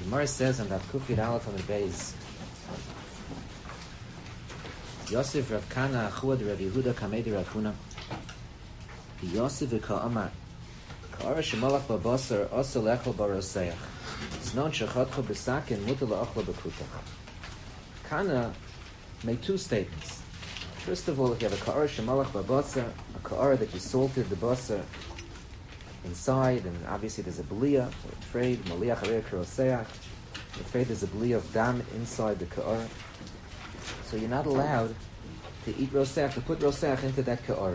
Gemara says on that Kufid Aleph on the base, Yosef Rav Kana Achuad Rav Yehuda Kamedi Rav Huna Yosef V'Ka'amar Ka'ara Shemalach Babasar Asa Lechel Baroseach Znon Shechatcha B'Sakin Muta La'achla B'Kutach. Kana made two statements. First of all, if you have a Ka'ara Shemalach Babasar, a Ka'ara that you salted the basar inside, and obviously there's a B'liya, we're afraid, Maliach Harei Karoseach, we're afraid there's a B'liya of dam inside the Ka'ara. So you're not allowed to eat roseach, to put roseach into that ka'ar.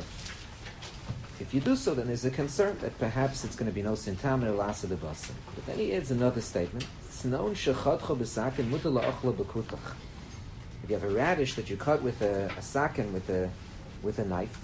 If you do so, then there's a concern that perhaps it's going to be no sintam and elasa de basar. But then he adds another statement. It's known shechatcha b'sakin mutar la'achla b'kutach. If you have a radish that you cut with a sakin, with a knife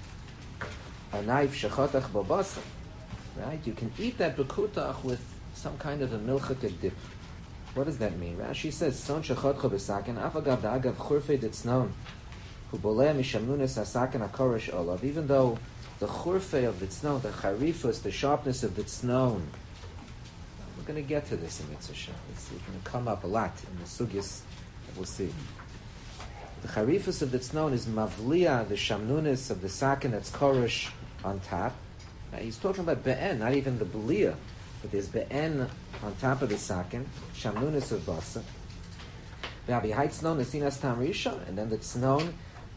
shechatach b'basar, right? You can eat that b'kutach with some kind of a milchatic dip. What does that mean? Rashi says, "Son shechatcha b'sakin afagav da'agav churfei ditznon hu boleh mishamnunes hasakin hakorish olav." Even though the churfei of ditznon, the charifus, the sharpness of ditznon, we're going to get to this in Mitzvah. It's going to come up a lot in the sugyas that we'll see. The charifus of ditznon is mavliya, the shamnunes of the sakin that's korish on top. Now, he's talking about be'en, not even the b'liya. But there's be'en on top of the sakin, shamnunis of basa. V'avi haitznon nesinas tam rishon, and then the tznon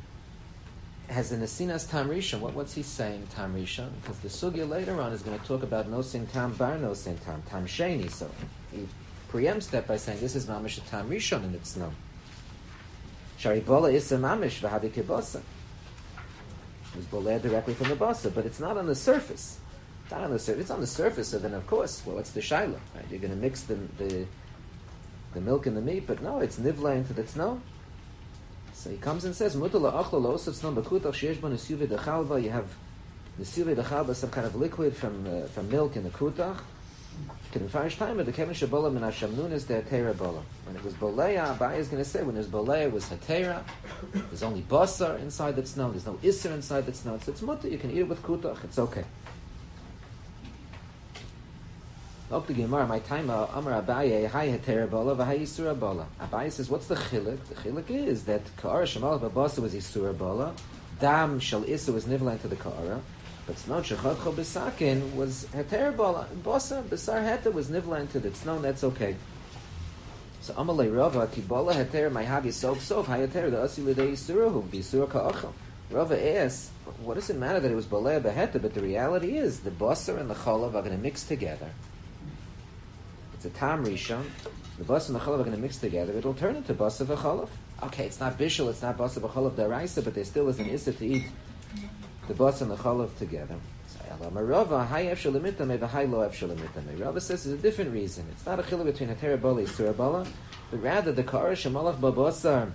has a nesinas tam rishon. What's he saying, tam rishon? Because the sugya later on is going to talk about nosin tam bar nosin tam sheni. So he preempts that by saying this is mamish a tam rishon in the tznon. Shari bola isa mamish v'havi kibasa. It was boleh directly from the basa, but it's not on the surface. It's not on the surface. It's on the surface, so then of course, well, it's the shaila, right? You're going to mix the milk and the meat, but no, it's nivla into the tzno. So he comes and says, "Mutar la'achla lo'osav tznon b'kutach sheyesh bo nesyuvei dechalva." You have nesyuvei dechalva, some kind of liquid from milk in the kutach. Can farish time the kevin shabola min hashamnunis the hatera bola. When it was boleya, Abaye is going to say when there's boleya, it was hatera. There's only basar inside the tzno. There's no iser inside the tzno. So it's mutar. You can eat it with kutach. It's okay. My time Amar Abaye Hay Hetera Bola V'Hay Yisura Bola. Abaye says, what's the chiluk? The chiluk is that Ka'ara Shemal Babasa was Yisura Bola, Dam Shal Issa was Nivlan to the Ka'ara, but Tznon Shechatcha B'Sakin was Hetera Bola. Basa B'Sar Heta was Nivlan to the Tznon. That's okay. So Amalei Rava Kibola Hetera Mayhavi Sof Hay Hetera the Asi L'Dei Yisura Hu B'Yisura Ka'achal. Rava asks, what does it matter that it was Boleh B'Heta? But the reality is the Basar and the Cholav are going to mix together. The tam rishon, the basa and the chalav are going to mix together. It'll turn into basa v'chalav. Okay, it's not bishul, it's not basa v'chalav daraisa, but there still is an issa to eat the basa and the chalav together. Rava says it's a different reason. It's not a chiluk between hatera bola and isura bola, but rather the ka'ara shemalach babasar.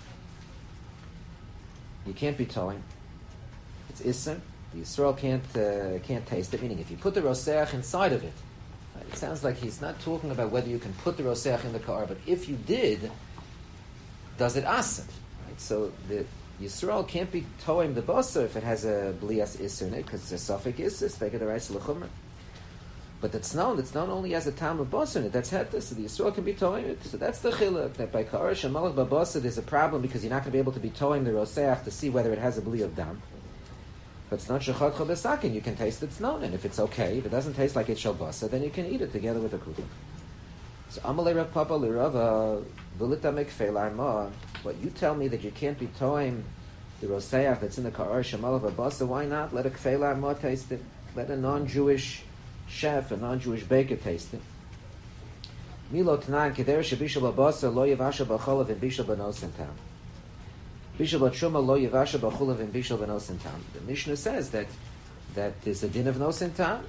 You can't be towing. It's issa. The Yisrael can't taste it. Meaning, if you put the roseach inside of it. It sounds like he's not talking about whether you can put the roseach in the car, but if you did, does it asim? Right? So the Yisrael can't be toim the basar if it has a blias isser in it, because it's a suffix isser, it's taken the rice l'chumra. But the tznon only has a tam of basar in it, that's heta, so the Yisrael can be toim it. So that's the chiluk, that by ka'arish and malach b'basar there's a problem because you're not going to be able to be toim the roseach to see whether it has a bli of dam. But it's not shechatcha b'sakin. You can taste its known, and if it's okay, if it doesn't taste like it's shalbasa, then you can eat it together with the kutah. So amalei Rav Papa l'Rava v'lita mikfei ma. What you tell me that you can't be toim the roseach that's in the ka'ar shemal v'basa? Why not let a kfei ma taste it? Let a non-Jewish chef, a non-Jewish baker taste it. Milo tanan keder shebishal b'basa lo yivasha b'cholav and bishal b'nosin tam. Bishal b'truma lo yivasha b'chulav and bishal b'nosin tam. The Mishnah says that there's a din of nosin tam.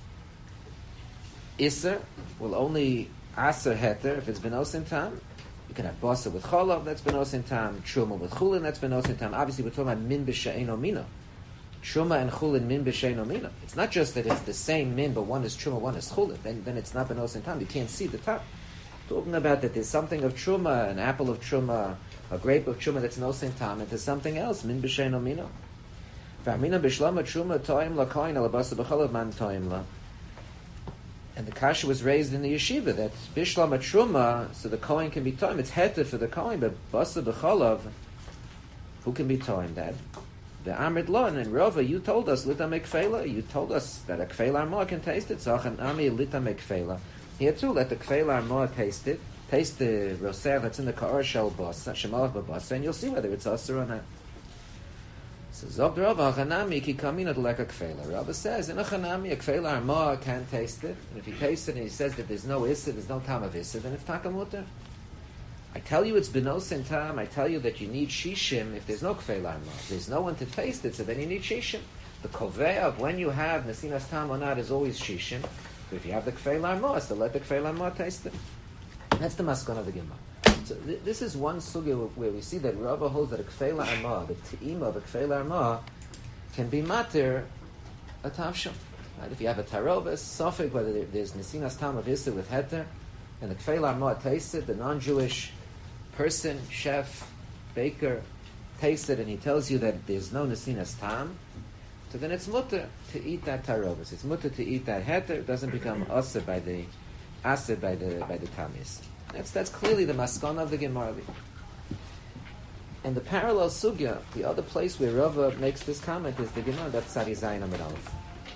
Isser will only aser heter if it's b'nosin tam. You can have basa with cholav, that's b'nosin tam. Truma with chulin, that's b'nosin tam. Obviously, we're talking about min b'she'eno mina. Truma and chulin min b'she'eno mina. It's not just that it's the same min, but one is truma, one is chulin. Then it's not b'nosin tam. You can't see the top. Talking about that there's something of truma, an apple of truma, a grape of truma that's nosin tam, and there's something else, min b'she'eno mina. V'amina b'shlama truma toim la koin ala basa b'cholav man toim la. And the kasha was raised in the yeshiva that bishlam truma, so the kohen can be toim. It's heter for the kohen, but basa b'cholav, who can be toim that? The Amrit Lon and Rova, you told us lita mekfela. You told us that a kfela arma can taste it. So ami lita mekfela. Here too, let the kfela arma taste it. Taste the roser that's in the ka'or shel basa, shemalach b'basa, and you'll see whether it's asur or not. So Zog Rava Hanami ki kamina like a kfela. Rava says in a chanami a kfela arma can't taste it, and if he tastes it and he says that there's no issa, there's no tam of issa, then it's takamuter. I tell you it's benos in time. I tell you that you need shishim if there's no kfela arma. If there's no one to taste it, so then you need shishim. The kovea of when you have nesinas tam or not is always shishim. But if you have the kfela arma, so let the kfela arma taste it. That's the maskon of the Gemara. So this is one sugya where we see that Rava holds that a kfela arma, the te'ima of a kfela arma, can be matir a tavshel. Right? If you have a tarovis, sofik, whether there's nesinas tam of issa with heter, and the kfela arma tastes it, the non-Jewish person, chef, baker, tastes it, and he tells you that there's no nesinas tam, so then it's mutter to eat that tarovis. It's mutter to eat that heter. It doesn't become asir by the tamis. That's clearly the maskana of the Gemara. And the parallel sugya, the other place where Rava makes this comment is the Gemara that Tzadi Zayin Amud Aleph.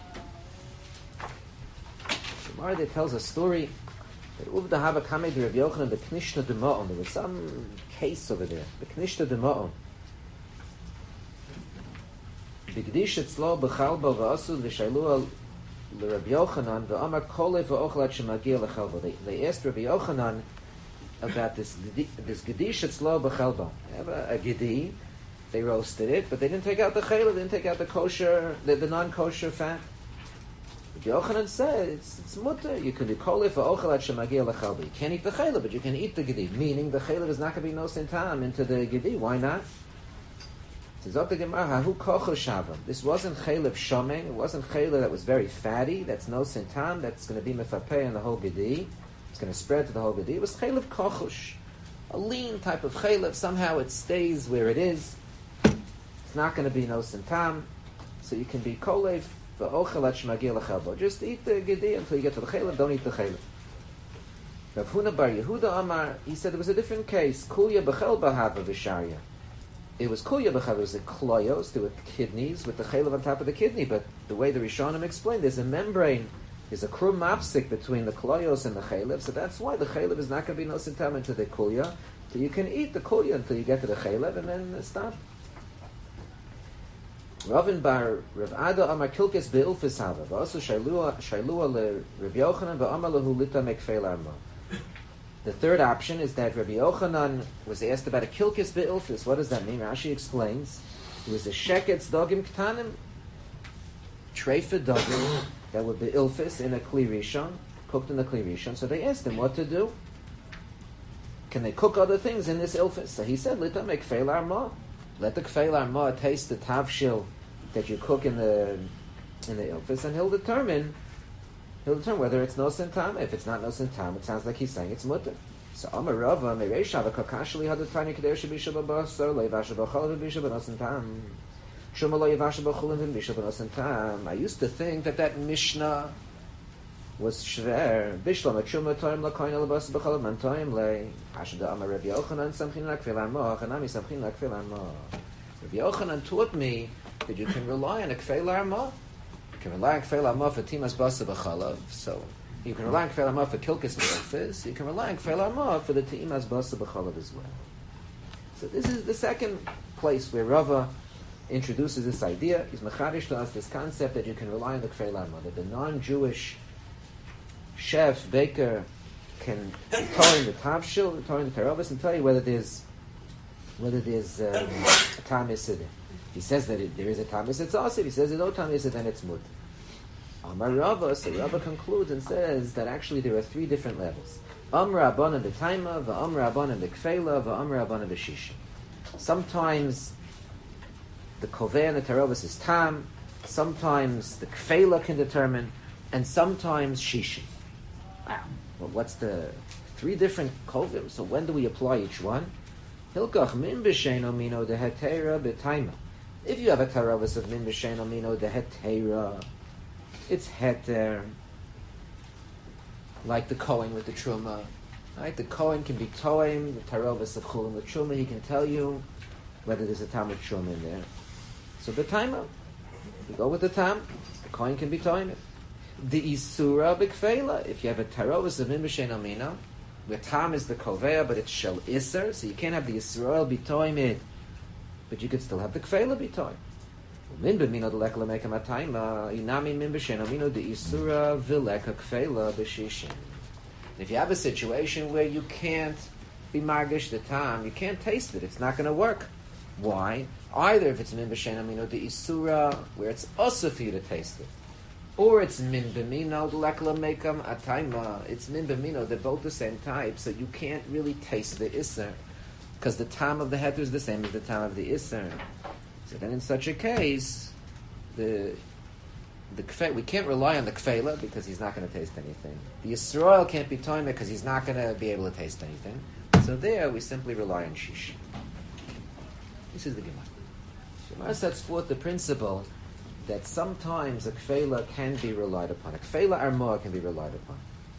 Gemara that tells a story that Uvda Hava Kamed Rav Yochanan the Knishna de Ma'on. There was some case over there. The Knishna de Ma'on. B'gdish etzlo b'chalba v'asu v'shailu Rabbi Yochanan v'amar kolei v'ochlat shemagia lechalba. They asked Rabbi Yochanan about this gedish etzlo b'chalba. They have a gedi, they roasted it, but they didn't take out the chayla, they didn't take out the kosher, the non-kosher fat. Rabbi Yochanan said it's mutter. You can do kolei v'ochlat shemagia lechalba. You can't eat the chayla, but you can eat the gedi. Meaning the chayla is not going to be no sintam into the gedi. Why not? This wasn't chaylev shomeng. It wasn't chaylev that was very fatty. That's no sintam. That's going to be mefapeh in the whole gedi. It's going to spread to the whole gedi. It was chaylev kochush, a lean type of chaylev. Somehow it stays where it is. It's not going to be no sintam. So you can be kolev v'ochelat shmagil lechalbo. Just eat the gedi until you get to the chaylev. Don't eat the chaylev. Rav Huna bar Yehuda Amar, he said it was a different case. Kulya b'chelba hava v'sharya. It was kulya b'chav, it was the kloyos, there were kidneys with the chaylev on top of the kidney, but the way the Rishonim explained, there's a membrane, there's a krum mapsik between the kloyos and the chaylev, so that's why the chaylev is not going to be no sintam into the kulya, so you can eat the kulya until you get to the chaylev and then stop. Ravin bar Rav Ada Amar Kilkes be'ilfis hava, v'asu shailua le Rav Yochanan v'amar lehu lita mekfeil arma. The third option is that Rabbi Yochanan was asked about a kilkis be'ilfis. What does that mean? Rashi explains. It was a sheketz dogim ktanim, treifa dogim that would be ilfis in a kli rishon, cooked in the kli rishon. So they asked him what to do. Can they cook other things in this ilfis? So he said, "Lita make kfeil arma. Let the kfeil arma taste the tavshil that you cook in the ilfis, and he'll determine whether it's no sintam. If it's not no sintam, it sounds like he's saying it's mutter. So Amar Rava Mereisha v'Kakashli had the tiny kader shebisha b'basar leivasha b'chol v'bisha b'no sintam shuma lo yivasha b'chol v'bisha b'no sintam. I used to think that Mishnah was shver bishlam at shuma toim lakoin alabas b'chol mantoim le hashda Amar Rabbi Yochanan samchin lakfil armo hanami samchin lakfil armo. Rabbi Yochanan taught me that you can rely on a kfeil armo. You can rely on kfeil arma for timas basa b'chalav. So you can rely on kfeil arma for kilkis b'chalav. You can rely on kfeil arma for the timas basa b'chalav as well. So this is the second place where Rava introduces this idea. He's mechadish to us this concept that you can rely on the kfeil arma, that the non-Jewish chef, baker can tell in the tavshil, tell in the tarovis, and tell you whether there's a tam yisid. He says that there is a tam yisid, it's also. If he says there's no tam yisid, then it's mut. Amar Rava, so Rava concludes and says that actually there are three different levels. Amra abanan b'taima, v'amra abanan b'kfeila, v'amra abanan b'shisha. Sometimes the koveh and the tarovis is tam, sometimes the kfeila can determine, and sometimes shisha. Wow. Well, what's the three different kovim? So when do we apply each one? Hilkach min b'sheino mino dehetera b'taima. If you have a tarovis of min b'sheino mino dehetera, it's heter. like the Kohen with the Truma. Right? The Kohen can be Toim, the Tarovas of Chulin with Truma. He can tell you whether there's a Tam of Truma in there. So the Taima, you go with the Tam, the Kohen can be Toim. The Isura B'Kfeila, if you have a Tarovas of Mimbashen Amina, where Tam is the Kovea, but it's Shel Isser, so you can't have the Yisrael be Toimid, but you could still have the Kfeila be Toim. Min b'mino d'leka l'meka matayma, inami min b'shen amino d'isura v'leka kfeila b'shishin. If you have a situation where you can't be margish the time, you can't taste it, it's not going to work. Why? Either if it's min b'shen amino d'isura, where it's also for you to taste it, or it's min b'mino d'leka l'meka matayma, it's min b'mino, they're both the same type, so you can't really taste the isser, because the time of the heter is the same as the time of the isser. So then in such a case, we can't rely on the kfeila because he's not going to taste anything. The Yisrael can't be toime because he's not going to be able to taste anything. So there we simply rely on shish. This is the Gemara. Gemara sets forth the principle that sometimes a kfeila can be relied upon. A kfeila armoa can be relied upon.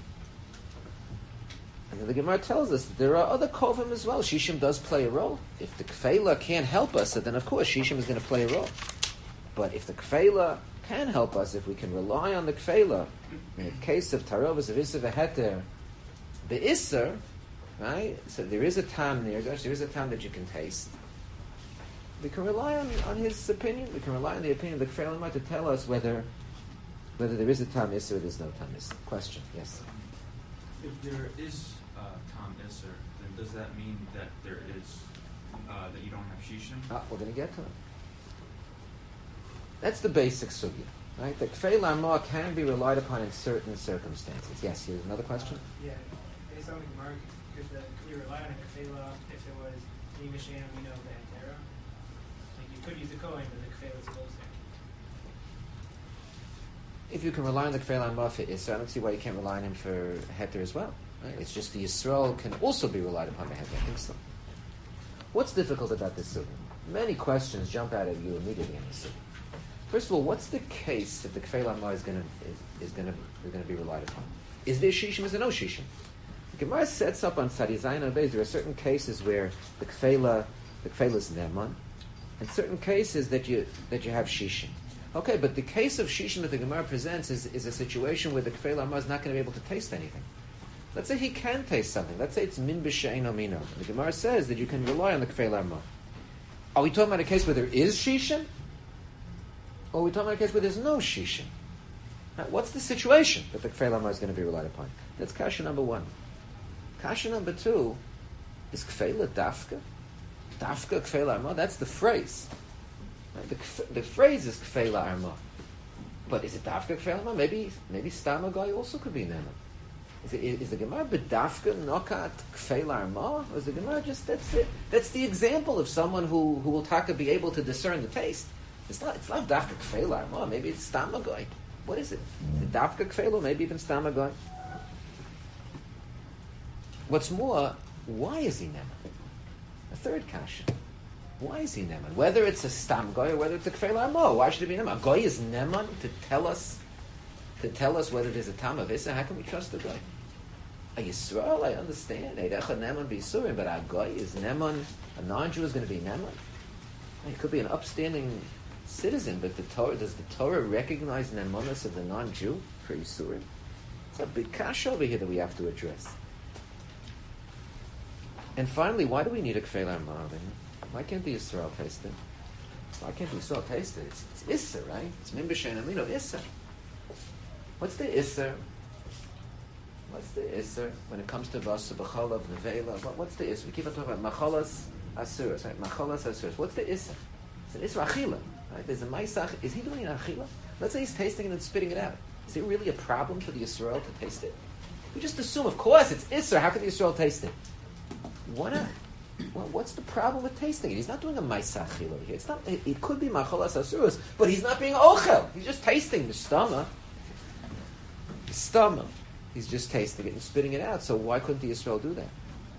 And then the Gemara tells us that there are other kovim as well. Shishim does play a role. If the kfeila can't help us, then of course Shishim is going to play a role. But if the kfeila can help us, if we can rely on the kfeila, in the case of tarovas of Isser v'heter, the Isser, right? So there is a time there, there is a time that you can taste. We can rely on his opinion. We can rely on the opinion of the kfeila to tell us whether there is a time Isser or there's no time Isser. Question, yes. If there is Tom Isser, then does that mean that there is that you don't have Shishim? We're going to get to it. That's the basic sugya, right? The kfei l'arma can be relied upon in certain circumstances. Yes, here's another question. Yeah, based on the Gemara, could you rely on a kfeila if it was Yimishan, we know the Antera? Like you could use the Kohen, but the kfeila's closer. If you can rely on the kfei l'arma for Isra, I don't see why you can't rely on him for heter as well. Right? It's just the Yisrael can also be relied upon by heter. I think so. What's difficult about this sugya? Many questions jump out at you immediately in this sugya. First of all, what's the case that the kfei l'arma is going to be relied upon? Is there shishim? Is there no shishim? The Gemara sets up on Sadi Zayin and Beis. There are certain cases where the kfeila is neman, and certain cases that you have shishim. Okay, but the case of shishim that the Gemara presents is a situation where the kfei l'arma is not going to be able to taste anything. Let's say he can taste something. Let's say it's min b'she'eino mino. The Gemara says that you can rely on the kfei l'arma. Are we talking about a case where there is shishim? Or are we talking about a case where there's no shishim? Now, what's the situation that the kfei l'arma is going to be relied upon? That's kasha number one. Kasha number two is kfeila dafka. Dafka kfei l'arma. That's the phrase. Right? The phrase is kfei l'arma. But is it dafka kfei l'arma? Maybe stama guy also could be nema. Is the Gemara bedafka nokat kfei l'arma? Or is the Gemara just that's it? That's the example of someone who will be able to discern the taste. It's not dafka kfei l'arma. Maybe it's stama guy. What is it? Is it dafka kfei or maybe even stama guy? What's more, why is he neman? A third kasha. Why is he neman? Whether it's a stam guy or whether it's a kfei l'arma, why should it be neman? A guy is neman to tell us whether there's a tam of Issa. How can we trust the guy? A Yisrael, I understand. Eirecha neman b'Yisurim, but a guy is neman. A non-Jew is going to be neman. He could be an upstanding citizen, but does the Torah recognize nemanas of the non-Jew for Yisurim? It's a big kasha over here that we have to address. And finally, why do we need a kfei l'arma? Why can't the Yisrael taste it? Why can't the Yisrael taste it? It's Issa, right? It's min b'shein amino, Issa. What's the Isser? What's the Isser when it comes to Vasa, B'chalav, Nevela? What's the Isser? We keep on talking about Machalas Asuras, right? Machalas Asuras. What's the Isser? It's an Isser Achila, right? There's a Maisach. Is he doing an Achila? Let's say he's tasting it and spitting it out. Is it really a problem for the Yisrael to taste it? We just assume, of course, it's Isser. How could the Yisrael taste it? Why not? Well, what's the problem with tasting it? He's not doing a Maisach Achila over here. It could be Machalas Asuras, but he's not being Ochel. He's just tasting the stomach. Stomach. He's just tasting it and spitting it out. So why couldn't the Yisrael do that?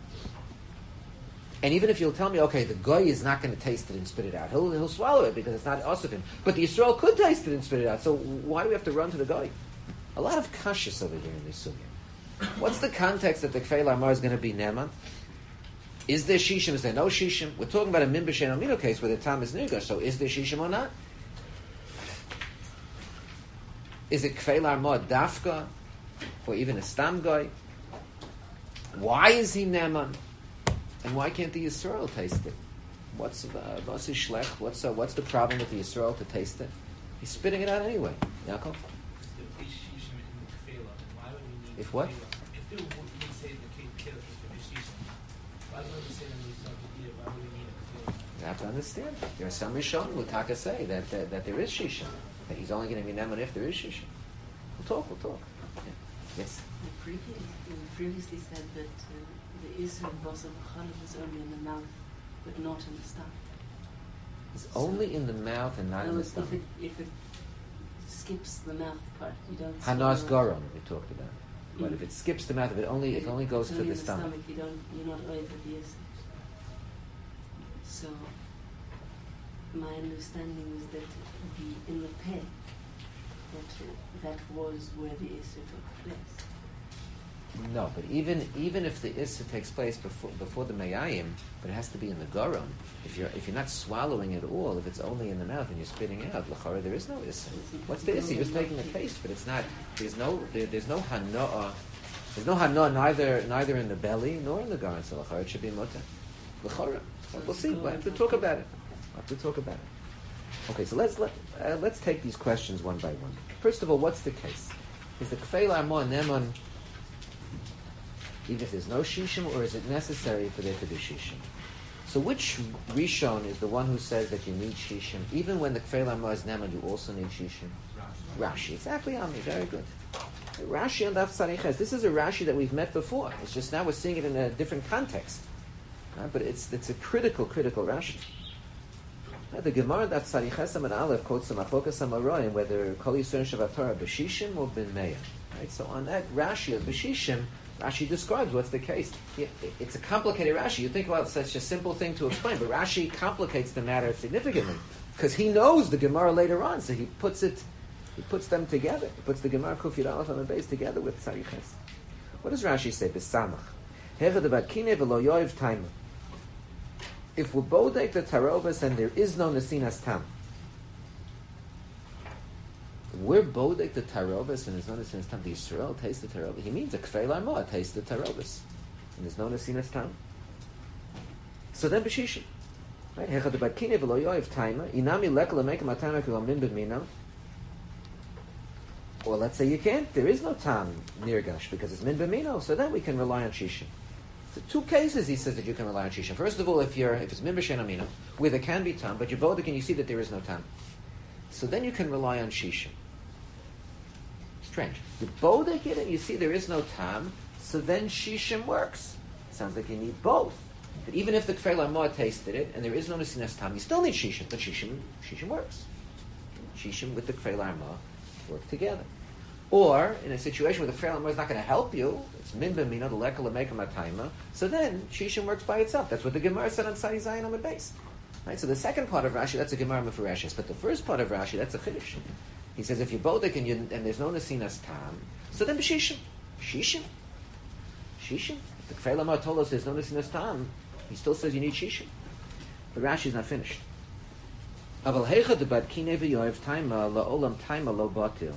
And even if you'll tell me, okay, the guy is not going to taste it and spit it out. He'll swallow it because it's not us of him. But the Yisrael could taste it and spit it out. So why do we have to run to the guy? A lot of kashas over here in this sugya. What's the context that the Kfeil Armor is going to be Neman? Is there Shishim? Is there no Shishim? We're talking about a Min B'Shein Omino case where the Tam is Nirgash, so is there Shishim or not? Is it Kfeil Armor Dafka? Or even a Stam Guy? Why is he Neman? And why can't the Yisrael taste it? What's his Shlech? What's the problem with the Yisrael to taste it? He's spitting it out anyway. Yaakov? If what? If there would say the Kiddush is for Shishim, why would we say that we saw the why would we need a Kiddush? You have to understand. There are some Rishonim who Taka say that there is Shishim. That he's only going to be Neman if there is Shishim. We'll talk. Yeah. Yes? You previously said that the Isra Basar B'Chalav is only in the mouth, but not in the stomach. It's only in the mouth and not in the stomach. If it skips the mouth part, you don't. Hanas Goron, we talked about. But if it skips the mouth, if it only goes to the stomach. You're not over the Isra. So, my understanding was that in the peh, that was where the Isra took place. No, but even if the Isra takes place before the Mayayim, but it has to be in the Goron. If you're not swallowing it all, if it's only in the mouth and you're spitting out, l'chara, there is no Isra. What's the Isra? You're just taking a taste, but it's not. There's no hana'ah. There's no hana'ah neither in the belly nor in the Goron. So l'chara, it should be mutter. L'chara. We'll see. We'll have to talk about it. Okay, so let's take these questions one by one. First of all, what's the case? Is the Kfeil Armor Neman even if there's no Shishim, or is it necessary for there to be Shishim? So which Rishon is the one who says that you need Shishim? Even when the Kfeil Armor is Neman, you also need Shishim? Rashi. Exactly, Ami. Very good. Rashi on Daf Tzadiches. This is a Rashi that we've met before. It's just now we're seeing it in a different context. But it's a critical Rashi. The Gemara Daf Tzadiches and Aleph quotes the Machokas Amaroyim whether Kol Yisrael Shavat Torah b'Shishim or b'Meya. Right. So on that Rashi of b'Shishim, Rashi describes what's the case. It's a complicated Rashi. You think about such a simple thing to explain, but Rashi complicates the matter significantly because he knows the Gemara later on, so he puts them together. He puts the Gemara Kuf Yud Aleph on the base together with Tzadiches. What does Rashi say? B'Samach. Hechad Abakine v'lo yoiv taima. If we bodek the tarobas and there is no nesinas tam, we're bodek the tarobas and there's no nesinas tam. The Yisrael taste the tarobas. He means a kfeil armoa taste the tarobas, and there's no nesinas tam. So then b'shishim, right? Hechad b'kine v'lo yoiv taima inami lekal amekem atayma k'lomnin b'mino. Or let's say you can't. There is no tam nirgash because it's min b'mino. So then we can rely on shishim. So two cases he says that you can rely on Shishim. First of all, if it's Min B'Shein Amino, where there can be Tam, but you're Bodik and you see that there is no Tam. So then you can rely on Shishim. Strange. You Bodik it and you see there is no Tam, so then Shishim works. Sounds like you need both. But even if the Kfeil Amor tasted it and there is no Nesinas Tam, you still need Shishim, but Shishim works. Shishim with the Kfeil Amor work together. Or, in a situation where the Kfeil Amor is not going to help you, it's min b'mino, the lekal l'mekem atayma, so then Shishim works by itself. That's what the Gemara said on Sadi Zayin on the base. Right? So the second part of Rashi, that's a Gemara Mefarashes, but the first part of Rashi, that's a Chiddush. He says if you're Bodik and there's no Nesinas Tam, so then b'Shishim. Shishim. If the Kfeil Amor told us there's no Nesinas Tam, he still says you need Shishim. But Rashi's not finished. Aval heicha de bad kine v'yoyev taima la'olam taima lo batil.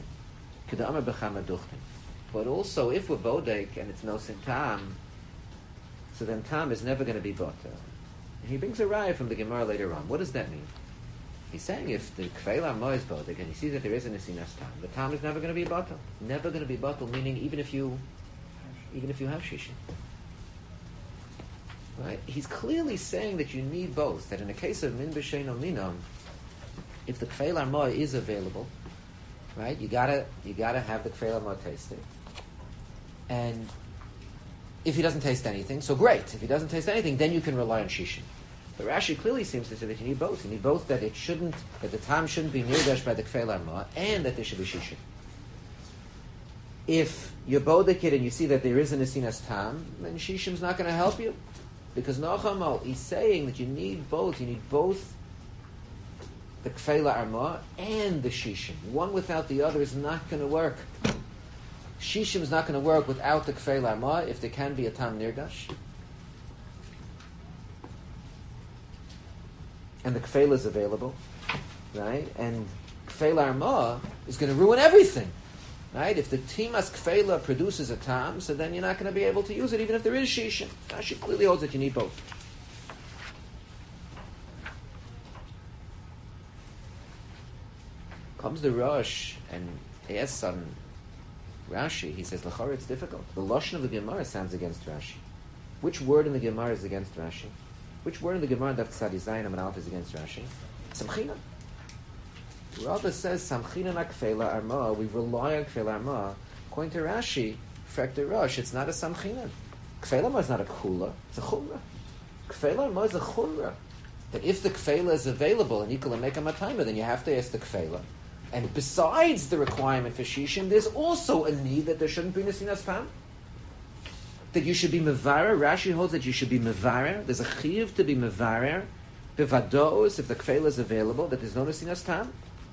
But also, if we're bodek and it's no sin tam, so then tam is never going to be botel. He brings a raya from the Gemara later on. What does that mean? He's saying if the kfeil amor is bodek and he sees that there is an esinas tam, the tam is never going to be botel. Never going to be botel, meaning even if you have shishim. Right? He's clearly saying that you need both. That in the case of min b'shein ominam, if the kfeil amor is available, right, you gotta have the kfeil amor tasted, and if he doesn't taste anything, so great. If he doesn't taste anything, then you can rely on shishim. But Rashi clearly seems to say that you need both. You need both that the tam shouldn't be nirgash by the kfeil amor, and that there should be shishim. If you're bodek it and you see that there is an esinas tam, then shishim's not going to help you, because Nochamal is saying that you need both. You need both the kfeila arma and the shishim. One without the other is not going to work. Shishim is not going to work without the kfeil arma if there can be a tam nirgash. And the kfeil is available, right? And kfeil arma is going to ruin everything, right? If the timas kfeila produces a tam, so then you're not going to be able to use it even if there is shishim. Rashi clearly holds that you need both. Comes the Rosh and asks on Rashi, he says, L'chara, it's difficult. The Lashon of the Gemara sounds against Rashi. Which word in the Gemara is against Rashi? Which word in the Gemara, Daf Tzadi Zayin Amud Aleph, is against Rashi? Samchina. Rava says, Samchina na kfeila arma, we rely on kfeila arma. According to Rashi, Frekter Rosh, it's not a Samchina. Kfeila arma is not a kula, it's a chumrah. Kfeila arma is a chumrah. That if the kfeila is available and you can make a matayma, then you have to ask the kfeila. And besides the requirement for shishim, there's also a need that there shouldn't be nesinas tam. That you should be mevarer. Rashi holds that you should be mevarer. There's a chiyuv to be mevarer. Bevados, if the kfeila is available, that there's no nesinas tam.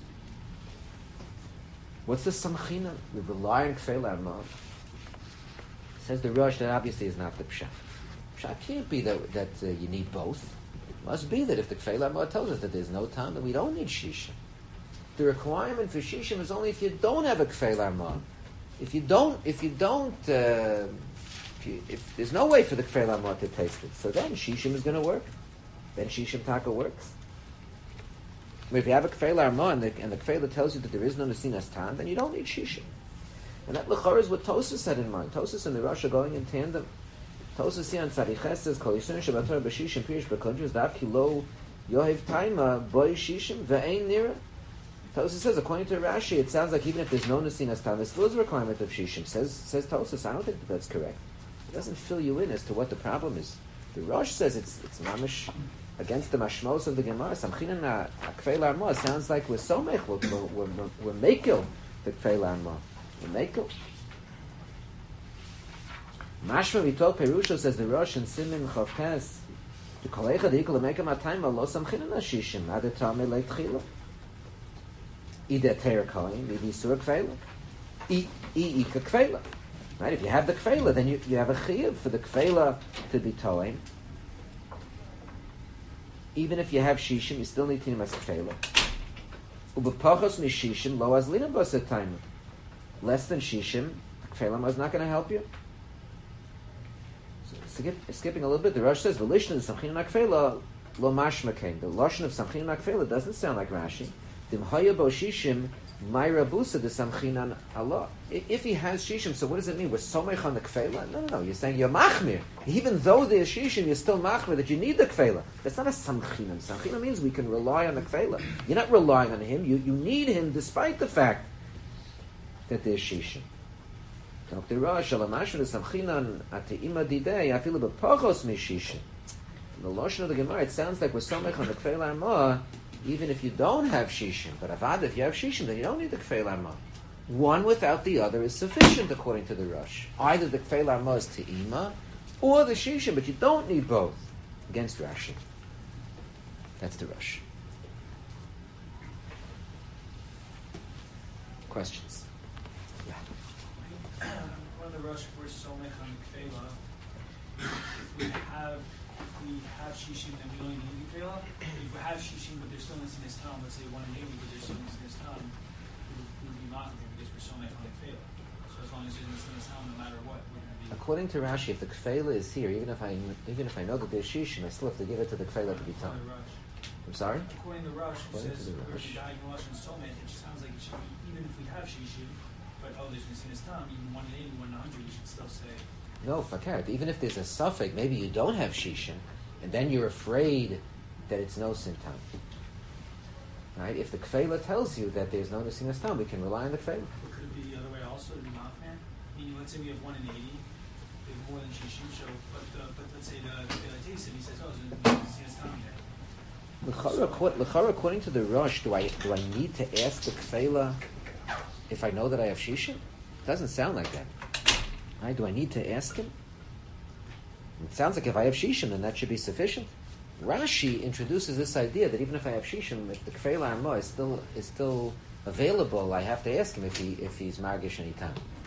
What's the samchina? We rely on kfeila arma. Says the Rosh that obviously is not the pshat. Pshat can't be that you need both. It must be that if the kfeila arma tells us that there's no tam, then we don't need shishim. The requirement for shishim is only if you don't have a kfeil arma. If there's no way for the kfeil arma to taste it, so then shishim is going to work. Then shishim taka works. But if you have a kfeil arma and the kfeil tells you that there is no nesinas tam, then you don't need shishim. And that l'chara is what Tosas had in mind. Tosas and the Rosh are going in tandem. Tosas here on Tzadiches says, Kol yisrael shebator b'shishim pirish b'kodros dav ki lo yohev taima boy shishim ve'ein nira. Tosas says, according to Rashi, it sounds like even if there's no nesinas tam, there still is a requirement of shishim. Says Tosas, I don't think that's correct. It doesn't fill you in as to what the problem is. The Rosh says it's mamish against the mashmos of the Gemara. Samchina na kfeil arma sounds like we're somech, we're mekil the kfeil arma. We're mekil. Mashma v'tol perusha, says the Rosh in Simin Chavtes, the kolecha deikol mekam atayma lo samchina na shishim adetam elei tchila. Ida terakalim, maybe sur kfeila, ika kfeila. Right? If you have the kfeila, then you have a chiyuv for the kfeila to be toim. Even if you have shishim, you still need to nimas kfeila. Ubepachos mi shishim lo azlina b'aseh time. Less than shishim, kfeila is not going to help you. So skipping a little bit, the Rosh says the lishna of samchina kfeila lo mashma kain. The lashon of samchina kfeila doesn't sound like Rashi. If he has shishim, so what does it mean? We're somech on the kfeila? No. You're saying you're machmir. Even though there's shishim, you're still machmir that you need the kfeila. That's not a samchina. Samchina means we can rely on the kfeila. You're not relying on him. You need him despite the fact that there's shishim. The lashon of the Gemara, it sounds like we're somech on the kfeila arma, even if you don't have shishim. But avad, if you have shishim, then you don't need the kfeil arma. One without the other is sufficient, according to the Rosh. Either the kfeil arma is te'ima, or the shishim, but you don't need both. Against Rashi. That's the Rosh. Questions? Yeah. One of the Rosh, we're somech on the kfeila. If we have shishim, then we only need the kfeila. If we have shishim, but there's still nesinas tam, let's say 1 in 80, but there's still nesinas tam, we would be machmir because we're somech on the kfeila. So as long as there's nesinas tam, no matter what, we're going to be. According to Rashi, if the kfeila is here, even if I know that there's shishim, I still have to give it to the kfeila to be tam. I'm sorry? According to the Rosh, it says we're diagonal and somech. It just sounds like it should be, even if we have shishim, but there's nesinas tam, even 1 in 80, 1 in 100, we should still say. No, fakir. Even if there's a suffix, maybe you don't have shishim, and then you're afraid that it's no sin tam. Right? If the kfeila tells you that there's no nesinas tam, we can rely on the kfeila. Could it be the other way also, to be machmir? Meaning, let's say we have 1 in 80, we have more than shishim, so, but let's say the kfeila takes it, he says, there's nesinas tam there. L'chara, according to the Rosh, do I need to ask the kfeila if I know that I have shishim? It doesn't sound like that. Right? Do I need to ask him? It sounds like if I have shishim, then that should be sufficient. Rashi introduces this idea that even if I have shishim, if the kfeila arma is still available, I have to ask him if he's margish any time.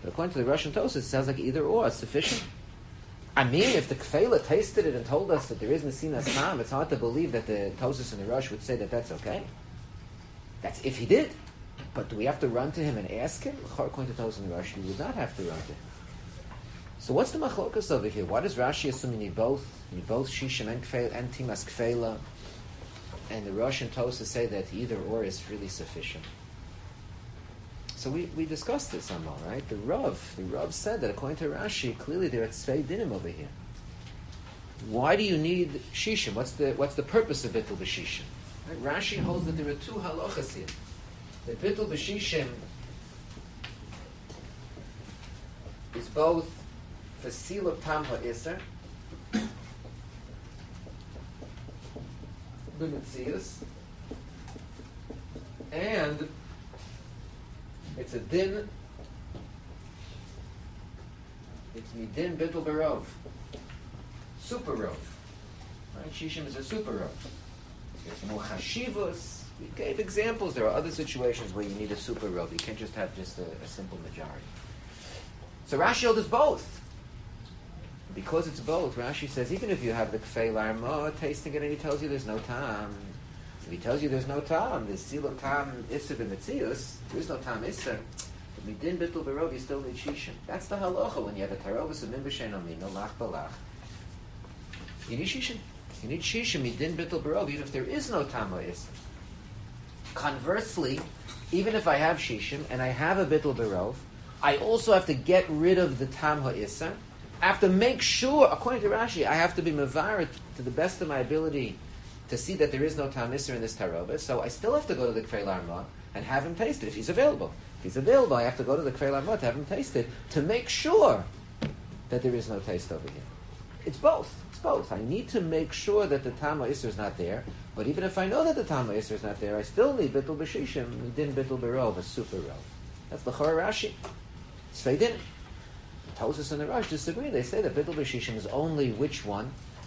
But according to the Russian Tosas, it sounds like either or is sufficient. I mean, if the Kfela tasted it and told us that there is Nesinas Tam, it's hard to believe that the Tosas and the Rush would say that that's okay. That's if he did. But do we have to run to him and ask him? According to Tosas and the Rush, you would not have to run to him. So what's the machlokas over here? Why does Rashi assume you need both Shishim and Kfela and Timas Kfela? And the Russian Tosas say that either or is really sufficient. So we discussed this somehow, right? The Rav said that according to Rashi, clearly there are tzvei dinim over here. Why do you need shishim? What's the purpose of bittul b'shishim? Right? Rashi holds that there are two halachas here. The bittul b'shishim is both fasil of tam ha'isr b'metzias, and it's a din. It's midin bittul berov, super rov. Right? Shishim is a super rov. There's more chashivos. We gave examples. There are other situations where you need a super rov. You can't just have just a simple majority. So Rashi holds both. Because it's both, Rashi says even if you have the kfei l'arma tasting it and he tells you there's no tam. If he tells you there's no tam, there's silam tam isser b'metzius, there is no tam isser, but midin bittul berov, you still need shishim. That's the halacha when you have a tarovus of min b'shein amino, lach balach. You need shishim. You need shishim, midin bittul berov, even if there is no tam isser. Conversely, even if I have shishim and I have a bittul berov, I also have to get rid of the tam ha'isser. I have to make sure, according to Rashi, I have to be mevaret to the best of my ability to see that there is no tam isser in this tarobah. So I still have to go to the kfei l'arma and have him taste it if he's available. If he's available, I have to go to the kfei l'arma to have him taste it to make sure that there is no taste over here. It's both. It's both. I need to make sure that the tam isser is not there. But even if I know that the tam isser is not there, I still need bittul b'shishim, midin bittul berov, a super rov. That's the Chor Rashi. Tzvei din. Tosas and the Rosh disagree. They say that bittul b'shishim is only which one?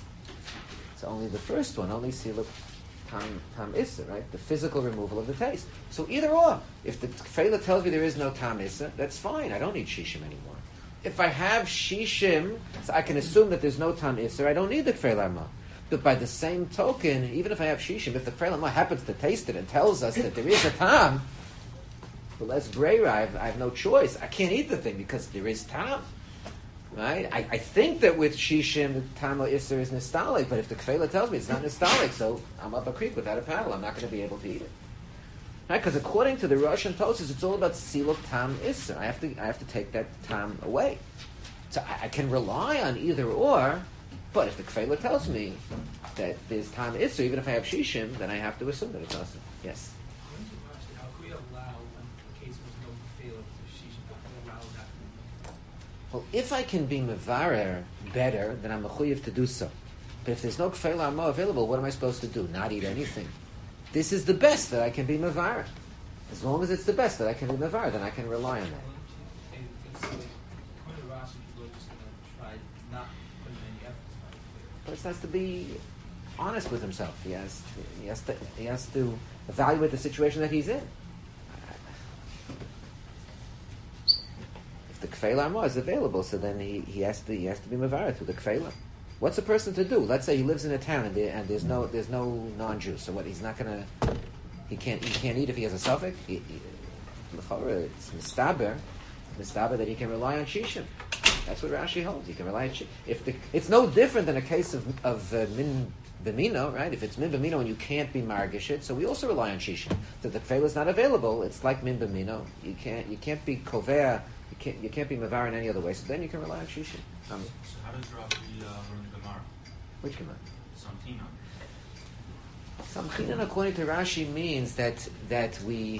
It's only the first one, only siluk tam isser, right? The physical removal of the taste. So either or. If the kfeila tells me there is no tam isser, that's fine. I don't need shishim anymore. If I have shishim, so I can assume that there's no tam isser, I don't need the kfeila ma. But by the same token, even if I have shishim, if the kfeila ma happens to taste it and tells us that there is a tam, but less breira, I have no choice. I can't eat the thing because there is tam. Right? I think that with shishim, the tam isser is nostalgic, but if the kfeila tells me it's not nostalgic, so I'm up a creek without a paddle. I'm not going to be able to eat it. Right? Because according to the Rosh and Tosas, it's all about siluk tam isser. I have to take that tam away. So I can rely on either or, but if the kfeila tells me that there's tam isser, even if I have shishim, then I have to assume that it's awesome. Yes. How can we allow when the case was no kfeila to shishim? How can we allow that? Well, if I can be mevarer better, then I'm mechuyev to do so. But if there's no kfei l'arma available, what am I supposed to do? Not eat anything. This is the best that I can be mevarer. As long as it's the best that I can be mevarer, then I can rely on that. According to Rashi, people are just going to try not putting any effort. But it has to be honest with himself. He has to evaluate the situation that he's in. If the kfei l'arma is available, so then he has to be mevarer through the kfei l'arma. What's a person to do? Let's say he lives in a town and there's no non-Jews. So what? He's not gonna. He can't eat if he has a suffix. It's mistaber that he can rely on shishim. That's what Rashi holds. He can rely on shishim. It's no different than a case of min b'mino, right? If it's min b'mino and you can't be margishit, so we also rely on shishim. So the kfeila is not available. It's like min b'mino. You can't be kovea. You can't be mavar in any other way. So then you can rely on shishim. So how does Rashi learn the Gemara? Which Gemara? Samtina. Samchinan, according to Rashi, means that we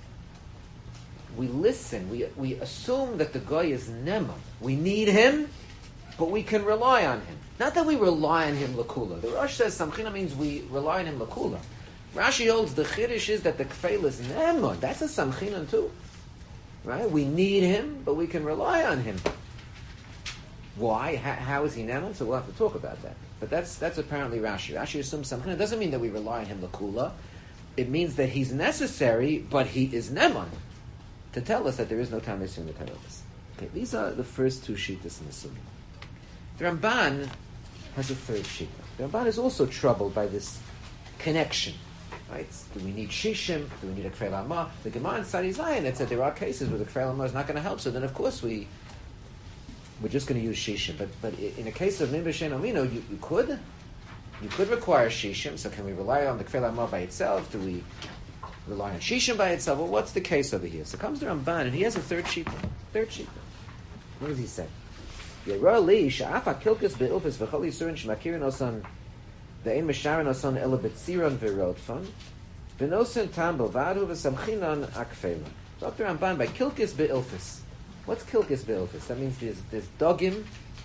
listen. We assume that the guy is nema. We need him, but we can rely on him. Not that we rely on him lakula. The Rosh says Samchinan means we rely on him lakula. Rashi holds the chiddush is that the kfeil is nema. That's a Samchinan too. Right? We need him, but we can rely on him. Why? How is he neman? So we'll have to talk about that. But that's apparently Rashi. Rashi assumes something. It doesn't mean that we rely on him lakula. It means that he's necessary, but he is neman to tell us that there is no tam isser in the Torah. Okay, these are the first two shittas in the Sugi. The Ramban has a third shitta. The Ramban is also troubled by this connection. Right? Do we need shishim? Do we need a kfei lama? The Gemara in Sadi Zayin, it said there are cases where the kfei lama is not going to help. So then, of course, we're just going to use shishim. But in a case of min b'shein amino, you could require shishim. So can we rely on the kfei lama by itself? Do we rely on shishim by itself? Well, what's the case over here? So comes the Ramban, and he has a third shita. What does he say? Yerah li sha'afa kilkus be'ilfis v'chol yisurin sh'makirin osan ve'en mesharin osan ela betziron v'rodfon v'nosin tam b'vadu v'samchinon akfela. Dr. Ramban, by kilkus be'ilfis. What's kilkus be'ilfis? That means there's dogim,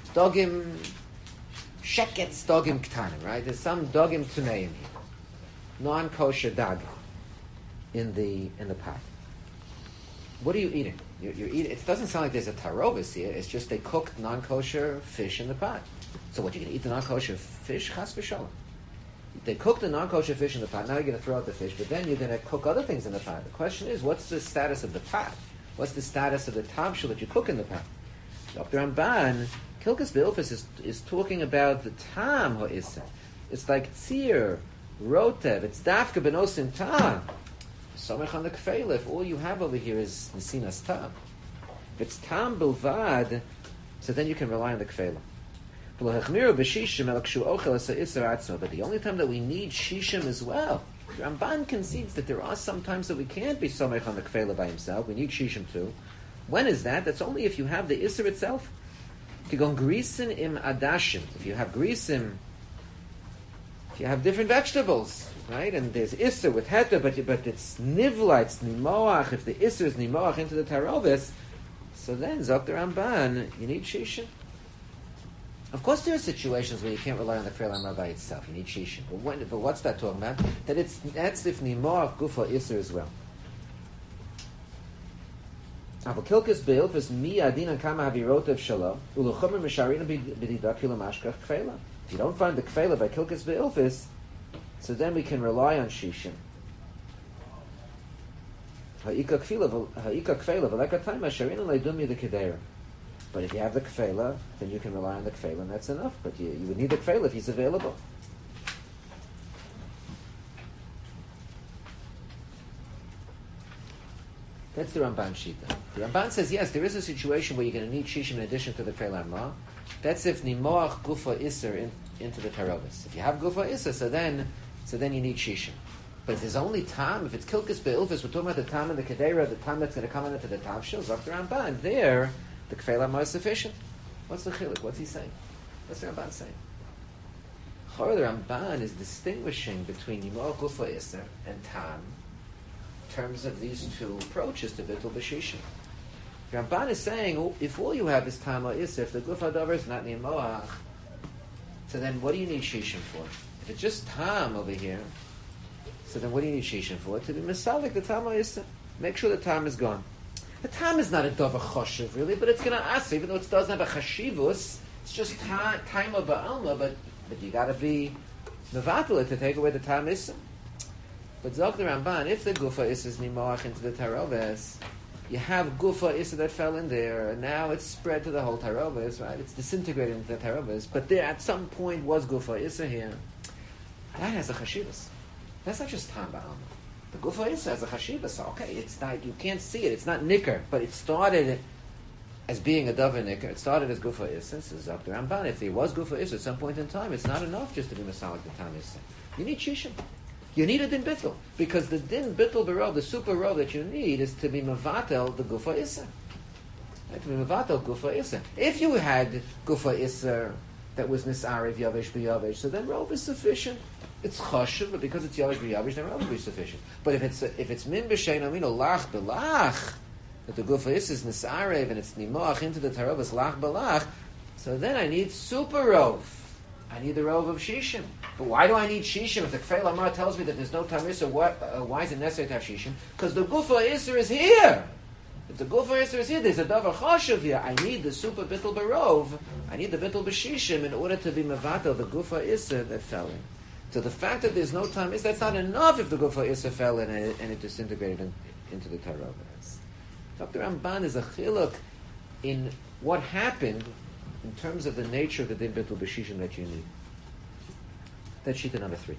sheketz dogim ktanim, right? There's some dogim tuneim here. Non-kosher dagim in the pot. What are you eating? You're eating. It doesn't sound like there's a tarovis here. It's just they cooked non-kosher fish in the pot. So what, you're going to eat the non-kosher fish? Chas v'shalom. They cooked the non-kosher fish in the pot. Now you're going to throw out the fish, but then you're going to cook other things in the pot. The question is, what's the status of the pot? What's the status of the tavshil that you cook in the pot? Dr. Ramban, Kilkus Be'ilfis is talking about the tam ha'isa. It's like tzir, rotev. It's dafka benosin tam. Somech on the kfeila, if all you have over here is nesinas tam. If it's tam bilvad, so then you can rely on the kfeila. But the only time that we need shishim as well, Ramban concedes that there are some times that we can't be somech on the kfeila by himself. We need shishim too. When is that? That's only if you have the iser itself. Kigon grisin im adashim. If you have grisim, if you have different vegetables, right? And there's Isser with Heta, but it's Nivla, it's Nimoach. If the Isser is Nimoach into the Tarovis, so then, Zok the Ramban, you need Shishin. Of course, there are situations where you can't rely on the Kfei Lama by itself. You need Shishin. But what's that talking about? That's if Nimoach Gufa Isser as well. Avokilkus Be'ilfis mi adina kama havirotev shalo uluchomer misharina b'didak hilamashkach kfeila. If you don't find the kfeila by Kilkus Be'ilfis, so then we can rely on shishim. Ha'ika kfeila v'lekatayim hasharina leidumi the kedera. But if you have the kfeila, then you can rely on the kfeila, and that's enough. But you would need the kfeila if he's available. That's the Ramban Shita. The Ramban says, yes, there is a situation where you're going to need shishim in addition to the kfeila ma. That's if nimoach gufa iser into the tarovis. If you have gufa iser, so then you need shishim. But if there's only tam, if it's kilkus be'ilfis, we're talking about the tam and the kedera, the tam that's going to come into the tavshil, Dr. Ramban, there, the kfeila ma is sufficient. What's the chilik? What's he saying? What's the Ramban saying? The Ramban is distinguishing between nimoach gufa iser and tam in terms of these two approaches to bittul b'shishim. Ramban is saying, if all you have is tam or iser, if the gufa davar is not nimoach, so then what do you need shishim for? If it's just tam over here, so then what do you need shishim for? To be misalik the tam or iser. Make sure the tam is gone. The tam is not a davar choshev really, but it's going to ask, even though it doesn't have a chashivus, it's just time of ba'alma, but you got to be mevatel to take away the tam iser. But Zok the Ramban, if the gufa iser is nimoach into the taroves, you have gufa iser that fell in there, and now it's spread to the whole taroves, right? It's disintegrated into the taroves, but there at some point was gufa iser here. That has a chashivas. That's not just tam ba'alma. The gufa iser has a chashivas. Okay, it's not, you can't see it. It's not nicker, but it started as being a davar nicker. It started as gufa iser. So Zok the Ramban, if there was gufa iser at some point in time, it's not enough just to be masalik the tam iser. You need shishim. You need a din bittul, because the din bittul berov, the super rov that you need, is to be mevatel the gufa iser. Right? To be mevatel gufa iser. If you had gufa iser that was nisarev yavish b'yavish, so then rov is sufficient. It's chashuv, but because it's yavish b'yavish, then rov will be sufficient. But if it's min b'shein amino lach belach, that the gufa iser is nisarev and it's nimoach into the tarovas lach belach, so then I need super rov. I need the rov of shishim. But why do I need shishim? If the Kfei Lama tells me that there's no tam iser, why is it necessary to have shishim? Because the gufa iser is here. If the gufa iser is here, there's a davar chashuv here. I need the super bittul barov. I need the bittul b'shishim in order to be mevatel the gufa iser that fell in. So the fact that there's no tam iser, that's not enough if the gufa iser fell in and it disintegrated into the taroves. Dr. Ramban is a chiluk in what happened in terms of the nature of the din bitul b'shishim that you need. That's shita number 3.